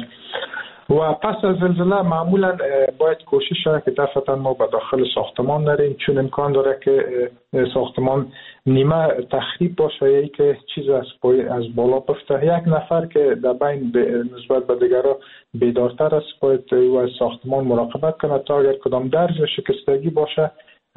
B: و پس از زلزله معمولا باید کوشش شد که دفعتا ما به داخل ساختمان نریم، چون امکان داره که ساختمان نیمه تخریب باشه یا که چیز از بالا بفته. یک نفر که در بین نسبت به دیگران بیدارتر است باید او از ساختمان مراقبت کنه تا اگر کدام درز شکستگی باشه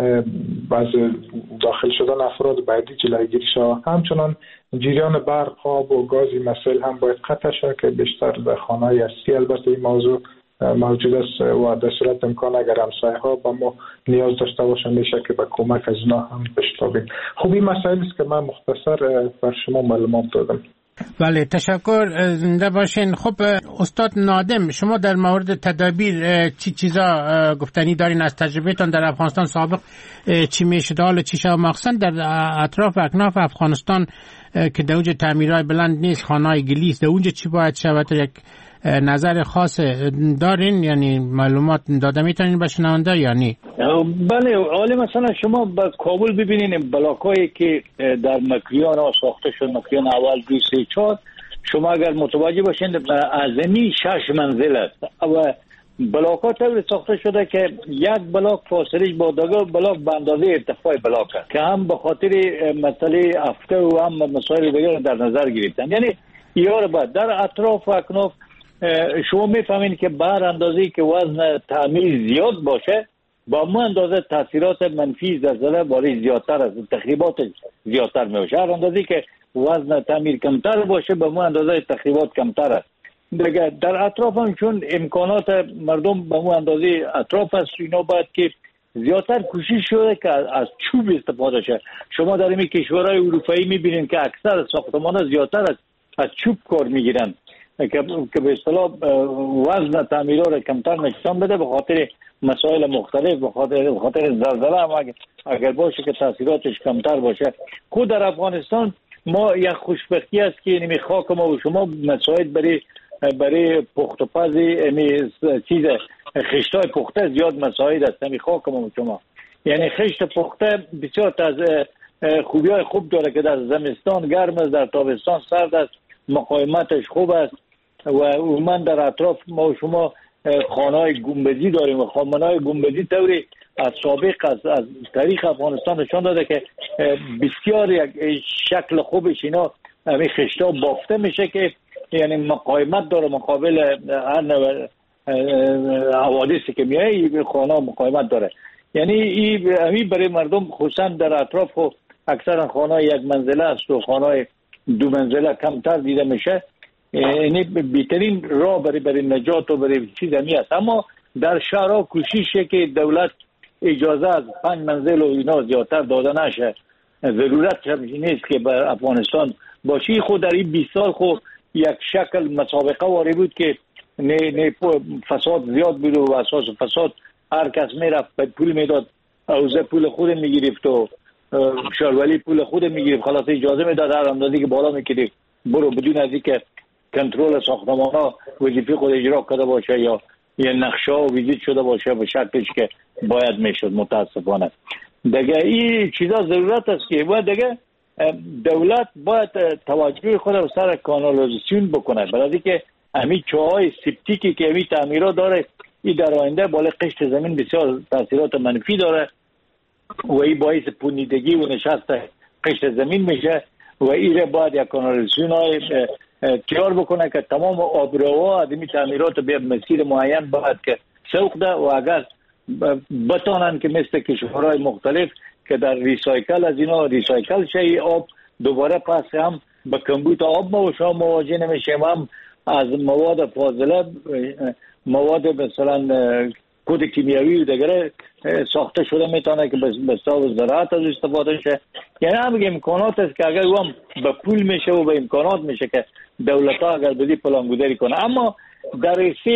B: از داخل شدن افراد بعدی جلوگیری شود. همچنان جریان برق، آب و گازی مسائل هم باید قطع شود که بیشتر در خانه‌های اصلی البته این موضوع موجود است و در صورت امکان اگر همسایه‌ها با ما نیاز داشته باشن میشه که به کمک از اینا هم بشتابیم. خب این مسائل است که من مختصر بر شما معلومات دادم.
A: بله تشکر، زنده باشین. خب استاد نادم، شما در مورد تدابیر چی چیزا گفتنی دارین از تجربهتان در افغانستان سابق؟ چی میشد حالا چی شد مخصوصا در اطراف اکناف افغانستان که در اونجا تعمیرهای بلند نیست، خانه‌های گلیست، در اونجا چی باید شود؟ یک نظر خاص دارین؟ یعنی معلومات داده میتونین به شنونده یا نه؟
C: بله، حالا مثلا شما به کابل ببینین بلاکایی که در مکریان ها ساخته شد، مکریان اول 2 3 4 شما اگر متوجه باشین اعظمی 6 منزل است و بلاک‌ها طور ساخته شده که یک بلاک فاصله با دیگر بلاک به اندازه ارتفاع بلاک است که هم به خاطر مسئله افته و هم مسائل دیگر در نظر گرفتن. یعنی یار بعد در اطراف و اکناف شما میفهمین که بر اندازه‌ای که وزن تعمیر زیاد باشه با ما اندازه تاثیرات منفی زلزله باری زیادتر است، تخریبات زیادتر میشه. هر اندازه‌ای که وزن تعمیر کمتر باشه با ما اندازه تخریبات کمتر است. دیگه در اطراف هم چون امکانات مردم به مو اندازه اطراف است، اینا باید که زیادتر کوشش شده که از چوب استفاده شه. شما در این کشورهای اروپایی میبینید که اکثر ساختمان‌ها زیادتر از چوب کار میگیرن که به اصطلاح وزن تعمیرات را کمتر نشان بده به خاطر مسائل مختلف، به خاطر زلزله هم اگر باشه که تاثیراتش کمتر باشه. خود در افغانستان ما یک خوشبختی است که نمی خاک ما و شما مسائل برای پخت و پز چیز خشتای پخته زیاد مسائل است. نمی خاک ما و شما یعنی خشت پخته بسیار خوبیای خوب داره که در زمستان گرم است، در تابستان سرد است، مقاومتش خوب است و من در اطراف ما و شما خانه‌های گنبدی داریم و خانه‌های گنبدی طوری از سابق از تاریخ افغانستان نشان داده که بسیار یک شکل خوبش اینا همین خشتا بافته میشه که یعنی مقاومت داره مقابل هر نوع حوادثی که میایه خانه مقاومت داره. یعنی این برای مردم خصوصا در اطراف اکثرا خانه یک منزله است و خانه دو منزله کمتر دیده میشه. یعنی بهترین راه برای نجات و برای چیز همی است. اما در شهرها کوششه که دولت اجازه از 5 منزل و اینا زیادتر داده نشه. ضرورت نیست که بر افغانستان باشی. خود در این 20 سال خود یک شکل مسابقه واری بود که نه فساد زیاد بود و اساس فساد هر کس میرفت پول میداد، اوزه پول خود میگرفت و شارولی پول خود میگرفت، خلاص اجازه میداد هر اندازی که بالا میکرد برو بدون از اینکه کنترل ساختمان ها وظیفه خود اجرا کرده باشه یا یه نقشه ها ویزیت شده باشه به شکلش که باید میشد. متاسفانه دیگه این چیزا ضرورت است که باید دیگه دولت باید توجه خود رو سر کانالیزاسیون بکنه، برای اینکه همین چاهای سپتیکی که همین تعمیرات داره این در آینده بالای قشر زمین بسیار تاثیرات منفی داره و این باعث پوسیدگی و نشست قشر زمین میشه و این باید یک کانالیزاسیون های تیار بکنه که تمام آبروها از این تعمیرات به مسیر معین باید که سوق ده و اگر بتانن که مثل کشورهای مختلف که در ریسایکل از اینا ریسایکل شه آب دوباره پس هم به کمبود آب ما و شما مواجه نمیشیم، هم از مواد فاضله مواد مثلا کود کیمیایی و دیگره ساخته شده میتونه که به حساب زراعت از استفاده شه. یعنی هم امکانات است که اگر هم به پول میشه و به امکانات میشه که دولت ها اگر بدی پلانگذاری کنه. اما در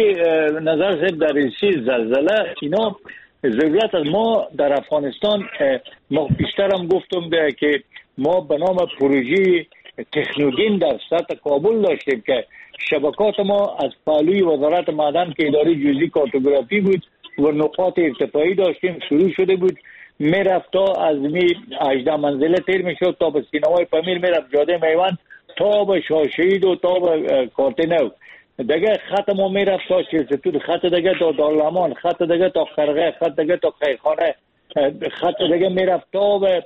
C: نظر صاحب در زلزله اینا ضرورت از ما در افغانستان ما بیشتر هم گفتم که ما به نام پروژه تکنوگین در سطح کابل داشتیم که شبکات ما از پهلوی وزارت معدن که اداره جزئی کارتوگرافی بود و نقاط ارتفاعی داشتیم شروع شده بود میرفت تا از 18 منزله تیر میشد تا به سینمای پمیر میرفت جاده میوان تا به شاشهید و تا به کارتنو دیگه خط ما میرفت تا چلستون، خط دیگه تا دارالامان، خط دیگه تا خرقه، خط دیگه تا خیرخانه، خط دیگه میرفت تا به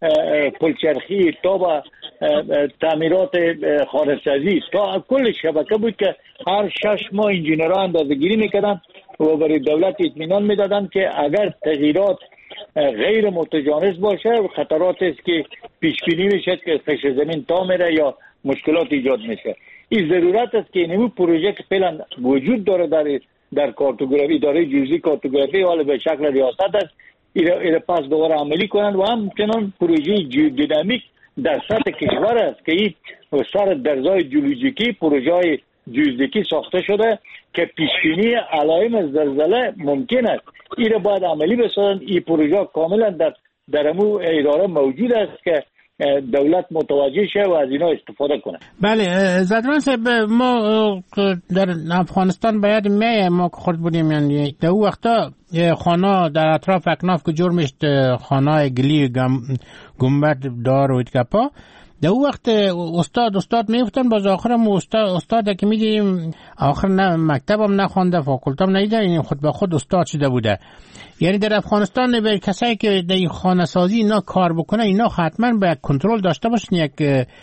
C: پلچرخی، تا به تعمیرات خارج‌سازی، تا کل شبکه بود که هر 6 ماه انجینرها اندازه‌گیری میکردن و برای دولت اطمینان میدادن که اگر تغییرات غیر متجانس باشه خطرات است که پیش بینی میشه که قشر زمین تا میره یا مشکلات ایجاد میشه. این ضرورت است که اینمو پروژه که فعلا وجود داره در کارتوگرافی اداره جزئی کارتوگرافی حالا به شکل ریاست است ایره پس دوباره عملی کنند و همچنان پروژه دینامیک در سطح کشور است که این سر درزای جیولوژیکی پروژه جیولوژیکی ساخته شده که پیشبینی علائم زلزله ممکن است ایره باید عملی بسازند. این پروژه کاملا در امو اداره موجود است که دولت متوجه شه و از اینا استفاده کنه.
A: بله زدران صاحب ما در افغانستان باید ما که خورد بودیم یعنی در او وقتا خانه در اطراف اکناف که جور میشت خانه گلی گنبد دار و اتکپا در او وقت استاد میفتن باز آخرم استاد که میدیم آخر نه مکتبم نخوانده فاکولتام نیده این خود به خود استاد شده بوده. یعنی در افغانستان به کسایی که در این خانه سازی اینا کار بکنه اینا حتما باید کنترل داشته باشن، یک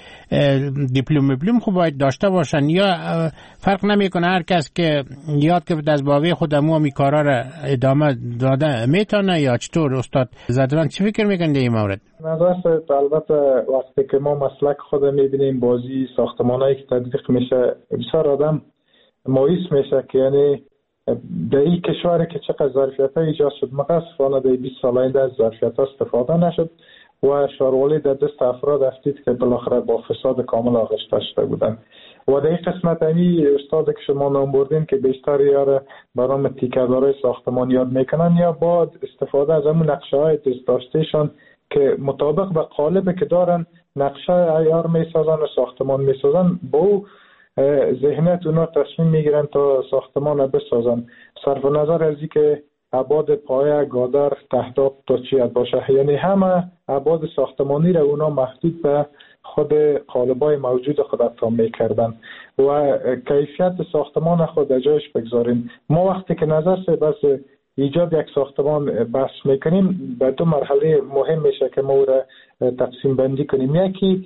A: دیپلم خوب باید داشته باشن یا فرق نمیکنه هر کس که یاد که از باوی خود می کارا را ادامه داده میتونه یا چطور؟ استاد زدران چی فکر میکنه در این مورد؟
B: نظر البته وقتی که ما مسلک خود میبینیم بازی ساختمانایی که تطبیق میشه بسیار آدم مایوس میشه که یعنی در این کشوری که چقدر ظرفیت ها ایجاد شد متاسفانه در 20 سال آینده از ظرفیت ها استفاده نشد و شاروالی در دست افراد افتید که بالاخره با فساد کامل آغشته شده بودن و در این قسمت همی استاد که شما نام بردین که بیشتر یاره برام تیکه‌داری ساختمان یاد میکنن یا با استفاده از همون نقشه های دست داشتهشان که مطابق به قالب که دارن نقشه عیار میسازن و ساختمان میسازن با ذهنیت اونا تصمیم میگیرن تا ساختمان رو بسازن صرف نظر از اینکه ابعاد پایه گادر تهداب تا چی باشه، یعنی همه ابعاد ساختمانی رو اونا محدود به خود قالب‌های موجود خود اتام میکردن و کیفیت ساختمان خود جایش بگذاریم. ما وقتی که نظر سه بس ایجاد یک ساختمان بحث میکنیم، به دو مرحله مهم میشه که ما را تقسیم بندی کنیم. یکی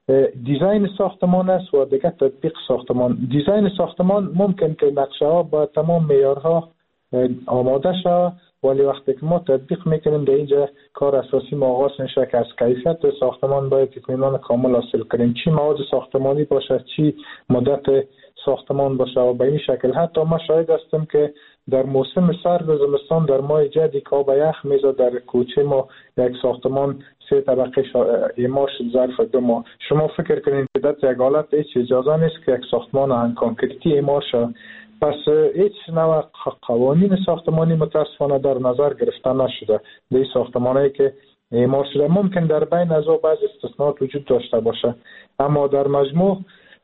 B: دیزاین ساختمان است و دیگه تطبیق ساختمان. دیزاین ساختمان ممکن که نقشه ها با تمام معیارها آماده شود، ولی وقتی که ما تطبیق میکنیم در اینجا کار اساسی ما آغاز میشه که از کیفیت ساختمان باید اطمینان کامل حاصل کنیم. چی مواد ساختمانی باشه، چی مدت ساختمان باشه و به این شکل. حتی ما شاهد هستیم که در موسم سرد و زمستان در ماه جدی که آب یخ میزد در کوچه ما یک ساختمان 3 طبقه اعمار شد ظرف 2 ماه. شما فکر کنید که در یک حالت هیچ اجازه نیست که یک ساختمان کانکریتی اعمار شد. پس هیچ نوع قوانین ساختمانی متاسفانه در نظر گرفته نشده. در ساختمانایی که اعمار شده ممکن در بین از او بعض استثناءات وجود داشته باشه، اما در مجموع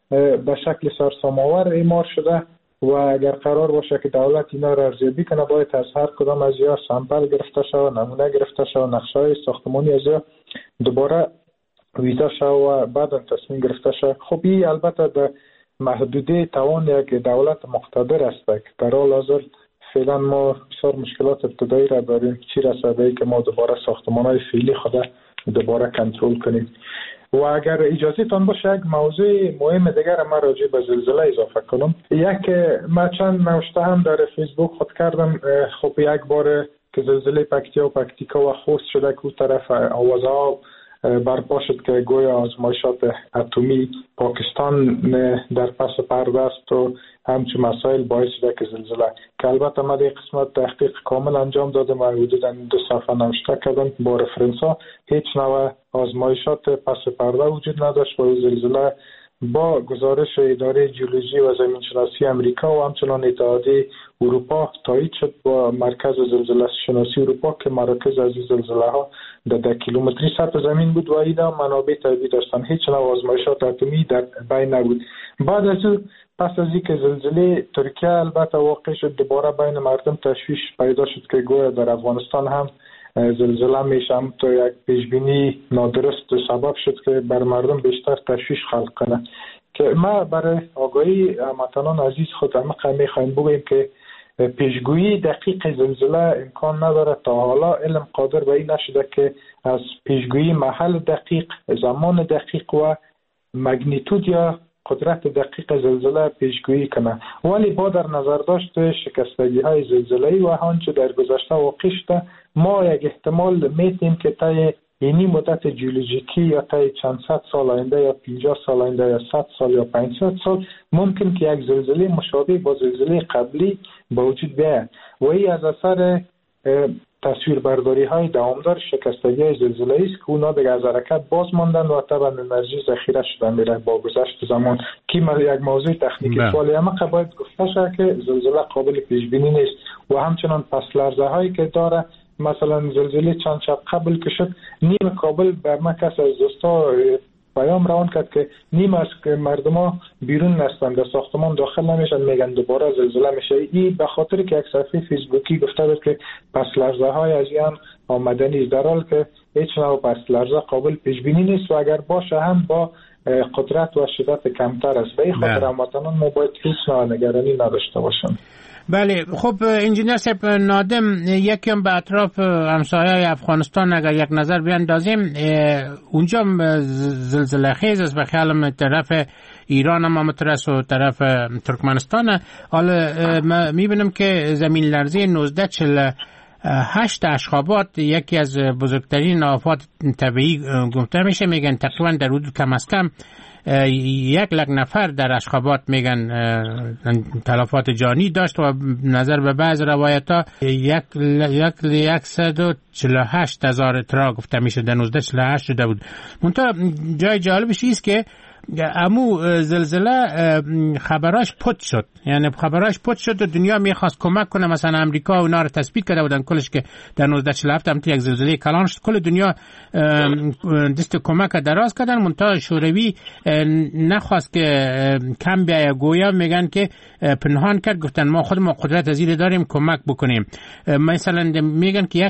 B: به شکل سرسام‌آور اعمار شده و اگر قرار باشه که دولت اینا را ارزیابی کنه باید از هر کدام از یا سامپل گرفته شود، نمونه گرفته شود، نقشه‌های ساختمانی از یا دوباره ویزا شود و بعد تصمیم گرفته شود. خب این البته در محدوده توان یک دولت مقتدر است که در حال حاضر فعلا ما بسیار مشکلات ابتدایی را داریم، چی رسیده که ما دوباره ساختمان‌های فعلی خود دوباره کنترل کنیم. و اگر اجازه تان باشه یک موضوع مهم دیگر ما راجع به زلزله اضافه کنم. یک ما چند نوشته هم در فیسبوک خود کردم. خب یک بار که زلزله پکتیا و پکتیکا و خوست شده که طرف آوازها برپا شد که گویا آزمایشات اتمی پاکستان در پس پرده است و همچون مسائل باعث شده که زلزله، که البته ما در قسمت تحقیق کامل انجام دادم و حدوداً 2 صفحه نوشته کردم با رفرنس ها. هیچ نوع آزمایشات پس پرده وجود نداشت و زلزله با گزارش اداره جیولوژی و زمینشناسی امریکا و همچنان اتحادیه اروپا تایید شد با مرکز زلزله شناسی اروپا که مراکز از این زلزله ها در 10 کیلومتری سطح زمین بود و اینا منابع طبیعی داشتن. هیچ نوع آزمایشات اتمی در بین نبود. بعد از اون پس از اینکه زلزله ترکیه البته واقع شد دوباره بین مردم تشویش پیدا شد که گویا در افغانستان هم زلزله میشه، هم تو یک پیشبینی نادرست سبب شد که بر مردم بیشتر تشویش خلق کنه. که ما برای آگاهی هموطنان عزیز خود میخوایم بگوییم که پیشگویی دقیق زلزله امکان نداره. تا حالا علم قادر به این نشده که از پیشگویی محل دقیق، زمان دقیق و مگنیتود یا قدرت دقیق زلزله پیشگویی کنه. ولی با در نظر داشت شکستگی های زلزله‌ای و آنچه در گذشته واقع شده، ما یک احتمال میتیم که طی اینی مدت جیولوژیکی یا طی چند صد سال آینده یا 50 سال آینده یا 100 سال یا 500 سال ممکن که یک زلزله مشابه با زلزله قبلی به وجود بیاید و این از اثر تصویربرداری های دوامدار شکستگی های زلزله است که اونا دیگه از حرکت باز ماندن و طبعا انرژی ذخیره شدن میره با گذشت زمان. که یک موضوع تکنیکی سوالی اما باید گفته شد که زلزله قابل پیش بینی نیست و همچنان پس لرزه هایی که داره. مثلا زلزله چند شب قبل که شد نیم کابل به ما کس از دوستا پیام روان کرد که نیم از مردم ها بیرون نستن، در ساختمان داخل نمیشن، میگن دوباره زلزله میشه. این به خاطر که یک صفحه فیسبوکی گفته بود که پس لرزه های از این آمدنی در حال که هیچ نوع پس لرزه قابل پیش بینی نیست و اگر باشه هم با قدرت و شدت کمتر است. به این خاطر هموطنان ما باید هیچ نوع نگرانی نداشته باشند.
A: بله، خب انجینیر صاحب نادم، یکم به اطراف همسایه افغانستان اگر یک نظر بیاندازیم، اونجا زلزله خیز است به خیالم طرف ایران هم مترس و طرف ترکمنستان. حالا میبینم که زمین لرزه 1948 اشخابات یکی از بزرگترین آفات طبیعی گفته میشه، میگن تقریبا در حدود کم از کم 1 لک نفر در اشخابات میگن تلفات جانی داشت و نظر به بعض روایت ها 148,000 اترا گفته میشه در 1948 شده بود. منتها جای جالبش ایست که امو زلزله خبراش پت شد، یعنی خبراش پت شد و دنیا میخواست کمک کنه. مثلا امریکا اونا رو تثبیت کرده بودن کلش که در 1947 هم یک زلزله کلان شد، کل دنیا دست کمک دراز کردن. منتها شوروی نخواست که کم بیایه، گویا میگن که پنهان کرد، گفتن ما خودمون قدرت ازیل داریم کمک بکنیم. مثلا میگن که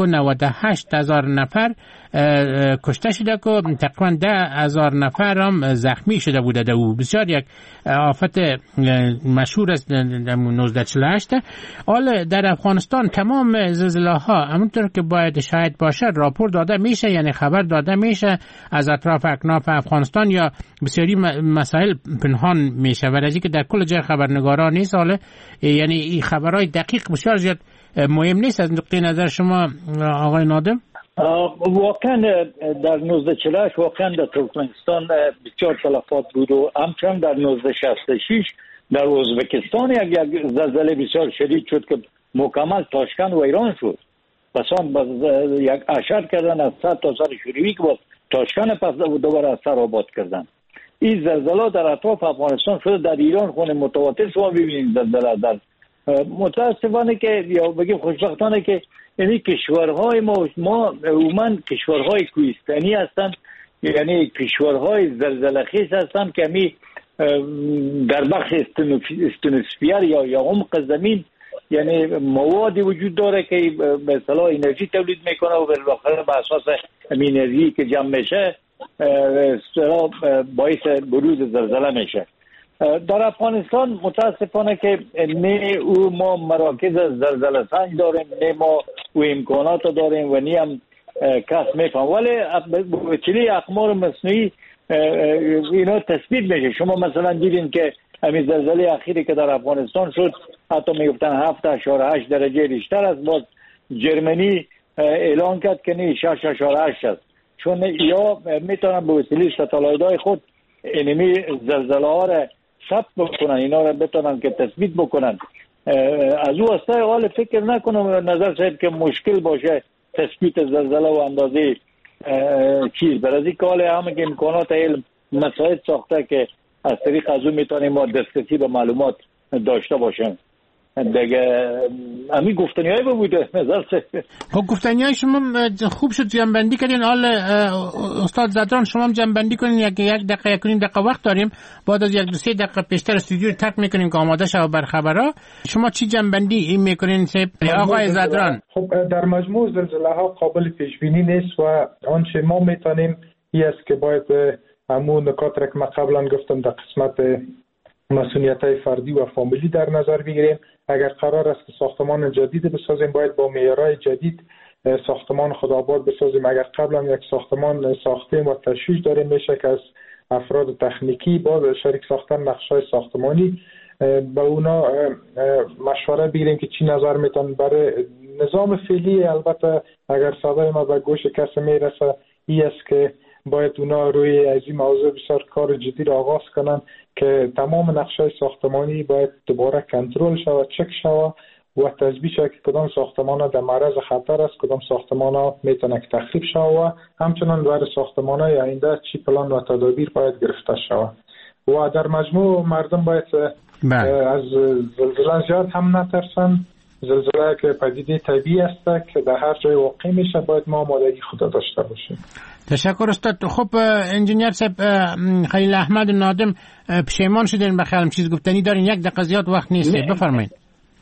A: 198,000 نفر کشته شده که تقریبا 10,000 نفر هم زخمی شده بوده در او. بسیار یک آفت مشهور است 1948. حال در افغانستان تمام زلزله ها همونطور که باید شاید باشه راپور داده میشه، یعنی خبر داده میشه از اطراف اکناف افغانستان، یا بسیاری مسائل پنهان میشه و از اینکه در کل جای خبرنگارا نیست. حالا یعنی این خبرهای دقیق بسیار زیاد مهم نیست. از نقطه نظر شما آقای نادم؟
C: واقعا در 1948 واقعا در ترکمنستان بسیار تلفات بود و همچنان در 1966 در ازبکستان یک زلزله بسیار شدید شد که مکمل تاشکند و ایران شد. پسان یک اشر کردن از سر تا سر شوروی که باز تاشکند پس دوباره از سر آباد کردن. این زلزله در اطراف افغانستان شده، در ایران خونه متواتر شما ببینید زلزله. در متاسفانه که یا بگیم خوشبختانه که یعنی کشورهای ما عموما کشورهای کوهستانی هستند، یعنی کشورهای زلزله خیز هستند که می در بخش استنوسفیر یا عمق زمین یعنی موادی وجود داره که به اصطلاح انرژی تولید میکنه و بالاخره به اساس انرژی که جمع میشه باعث بروز زلزله میشه. در افغانستان متاسفانه که نه او ما مراکز زلزله سنج داریم، نه ما او امکانات داریم و نه هم کس میفهم، ولی چلی اقمار مصنوعی اینا تثبیت میشه. شما مثلا دیدین که همین زلزله اخیری که در افغانستان شد حتی میگفتن 7.8 درجه ریشتر است، باز جرمنی اعلان کرد که نه 6.8 است، چون یا میتونن به وسیله ستالایت‌های خود اینمی زلزله ها را ثبت بکنن، اینا را بتونن که تثبیت بکنن. از او واسطه حال فکر نکنم نظر صاحب که مشکل باشه تثبیت زلزله و اندازه چیز، برای که حال همه که امکانات علم مساعد ساخته که از طریق از او میتونیم ما دسترسی به معلومات داشته باشیم. دیگه همین گفتنی های بوده نظر صاحب.
A: خب گفتنی های شما خوب شد جنبندی کردین. حال استاد زدران شما هم جنبندی کنین، یک دقیقه یک دقیقه وقت داریم، بعد از 1-2-3 دقیقه پیشتر استودیو ترک میکنیم که آماده شو بر خبرها. شما چی جنبندی این میکنین آقای زدران؟
B: خب در مجموع زلزله ها قابل پیش بینی نیست و آنچه ما میتونیم این است که باید همون نکات را که من قبلا گفتم در قسمت مسئولیت‌های فردی و فامیلی در نظر بگیریم. اگر قرار است که ساختمان جدید بسازیم باید با معیارهای جدید ساختمان خودآباد بسازیم. اگر قبلا یک ساختمان ساختیم و تشویش داریم میشه که از افراد تکنیکی با شریک ساختن نقشه‌های ساختمانی با اونا مشوره بگیریم که چی نظر میتون. برای نظام فعلی البته اگر صدای ما به گوش کسی میرسه این است که باید اونا روی از این موضوع بسیار کار جدی را آغاز کنن که تمام نقشه‌های ساختمانی باید دوباره کنترل شود، چک شود و تثبیت شود که کدام ساختمان ها در معرض خطر است، کدام ساختمان ها میتونه که تخریب شود و همچنان برای ساختمان های آینده چی پلان و تدابیر باید گرفته شود. و در مجموع مردم باید از زلزله زیاد هم نترسن. زلزله که پدیده طبیعی است که در هر جای واقع میشه، باید ما آمادگی خود داشته باشیم.
A: تشکر استاد. خب انجینیر صاحب خلیل احمد نادم پشیمان شدین به خیالم چیز گفتنی دارین؟ 1 دقیقه زیاد وقت نیست، بفرمایید.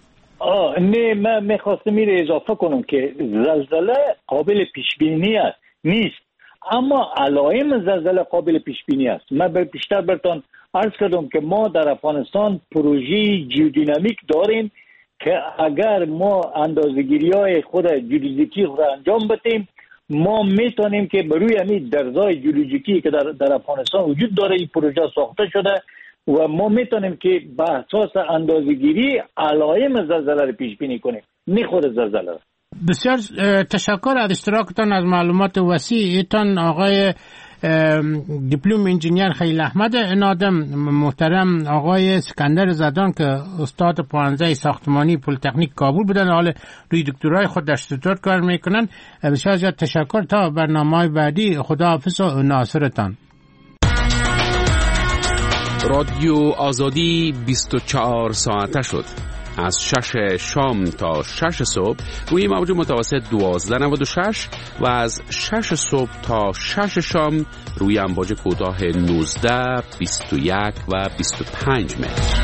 C: نه من میخواستم میره اضافه کنم که زلزله قابل پیش بینی است نیست، اما علائم زلزله قابل پیش بینی است. من بیشتر براتون عرض کردم که ما در افغانستان پروژه جیودینامیک داریم که اگر ما اندازه‌گیری‌های خود جیولوژیکی خود انجام بدیم ما میتونیم که بروی همین درزای جیولوژیکی که در افغانستان وجود داره این پروژه ساخته شده و ما میتونیم که به اساس اندازه‌گیری علائم زلزله رو پیش بینی کنیم، نه خود زلزله.
A: بسیار تشکر از اشتراکتان، از معلومات وسیعتان آقای دیپلم انجینیر خلیل احمد نادم، محترم آقای سکندر زدان که استاد پانزه ساختمانی پلی‌تکنیک کابل بودن، حال روی دکترای خود در ستوت کار میکنن. بسیار زیاد تشکر. تا برنامه‌های بعدی خداحافظ و ناصرتان.
E: رادیو آزادی 24 ساعته شد. از 6 شام تا 6 صبح روی موج متوسط 1296 و از 6 صبح تا 6 شام روی امواج کوتاه 19، 21 و 25 متر.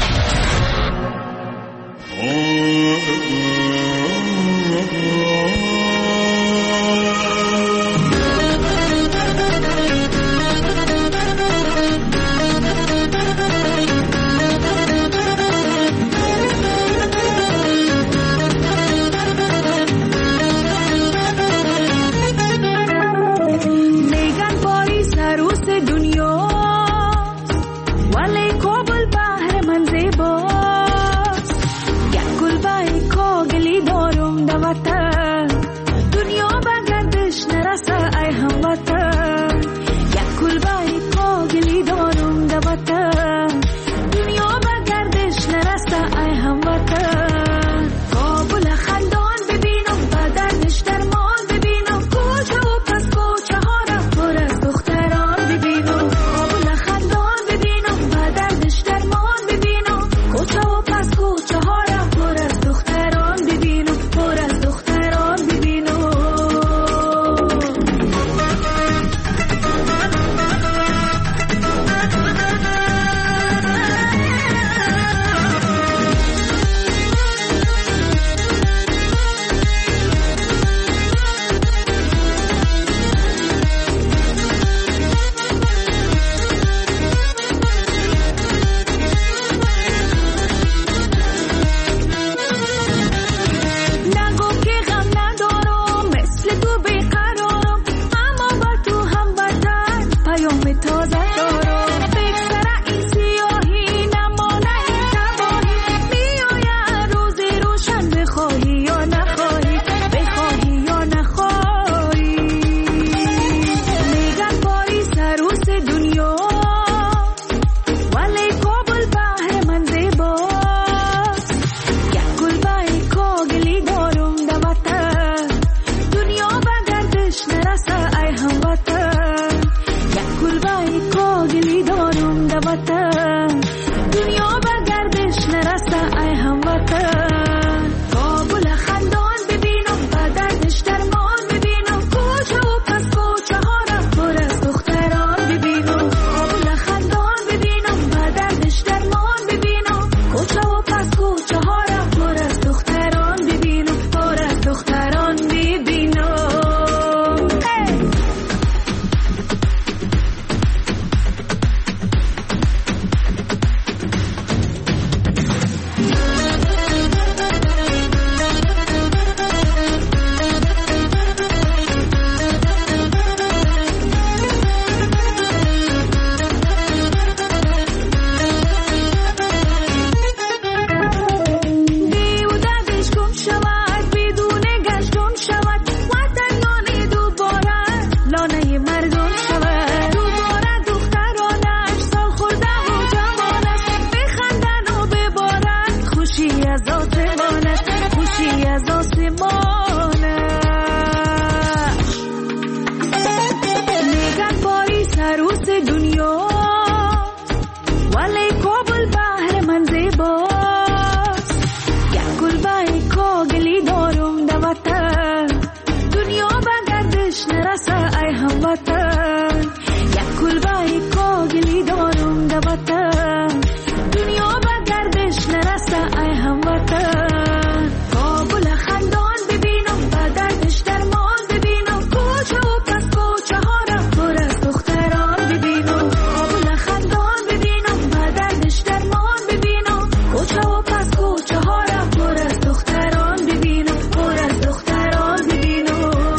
F: وطن یک کلبه کاغلی دارم در وطن دنیا به گردش نرسه ای هموطن کابل خندان ببینم به دردش درمان ببینم کوچه و پس کوچه ها را پر از دختران ببینم کابل خندان ببینم به دردش درمان ببینم کوچه و پس کوچه ها را پر از دختران ببینم پر از دختران ببینم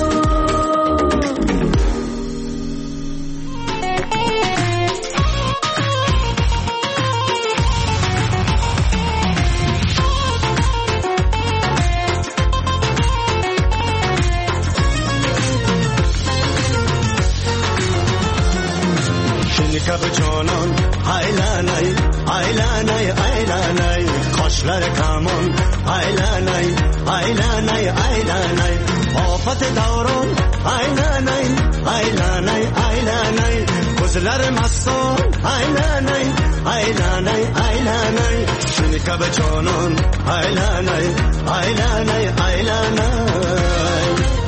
G: Şinikabı canan aylanay aylanay aylanay kaşları kaman aylanay aylanay aylanay afat davran aylanay aylanay aylanay gözler maston aylanay aylanay aylanay Şinikabı canan aylanay aylanay aylanay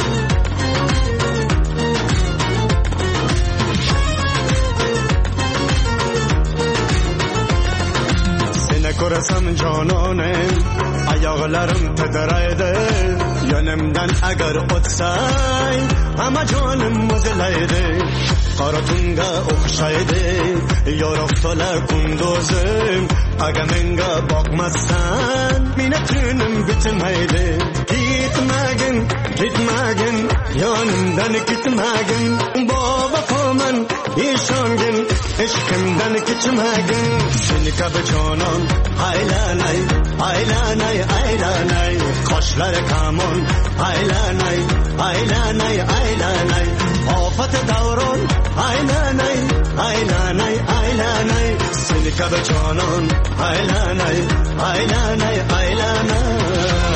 G: Korasam cananem ayaklarım titreydi yönümden eğer ötsay ama canım muzlaydı Karatunga okşaydı yoruktola kunduzum Agamenga bakmazsan minnetünüm bitmeydi Gitmegin gitmegin yanımdan gitmegin Baba koman işangin eşkimden geçmegin Şinikabı canan aylanay aylanay aylanay Kaşları kaman aylanay aylanay aylanay Afat davran aylanay aylanay aylanay Şinikabı canan aylanay aylanay aylanay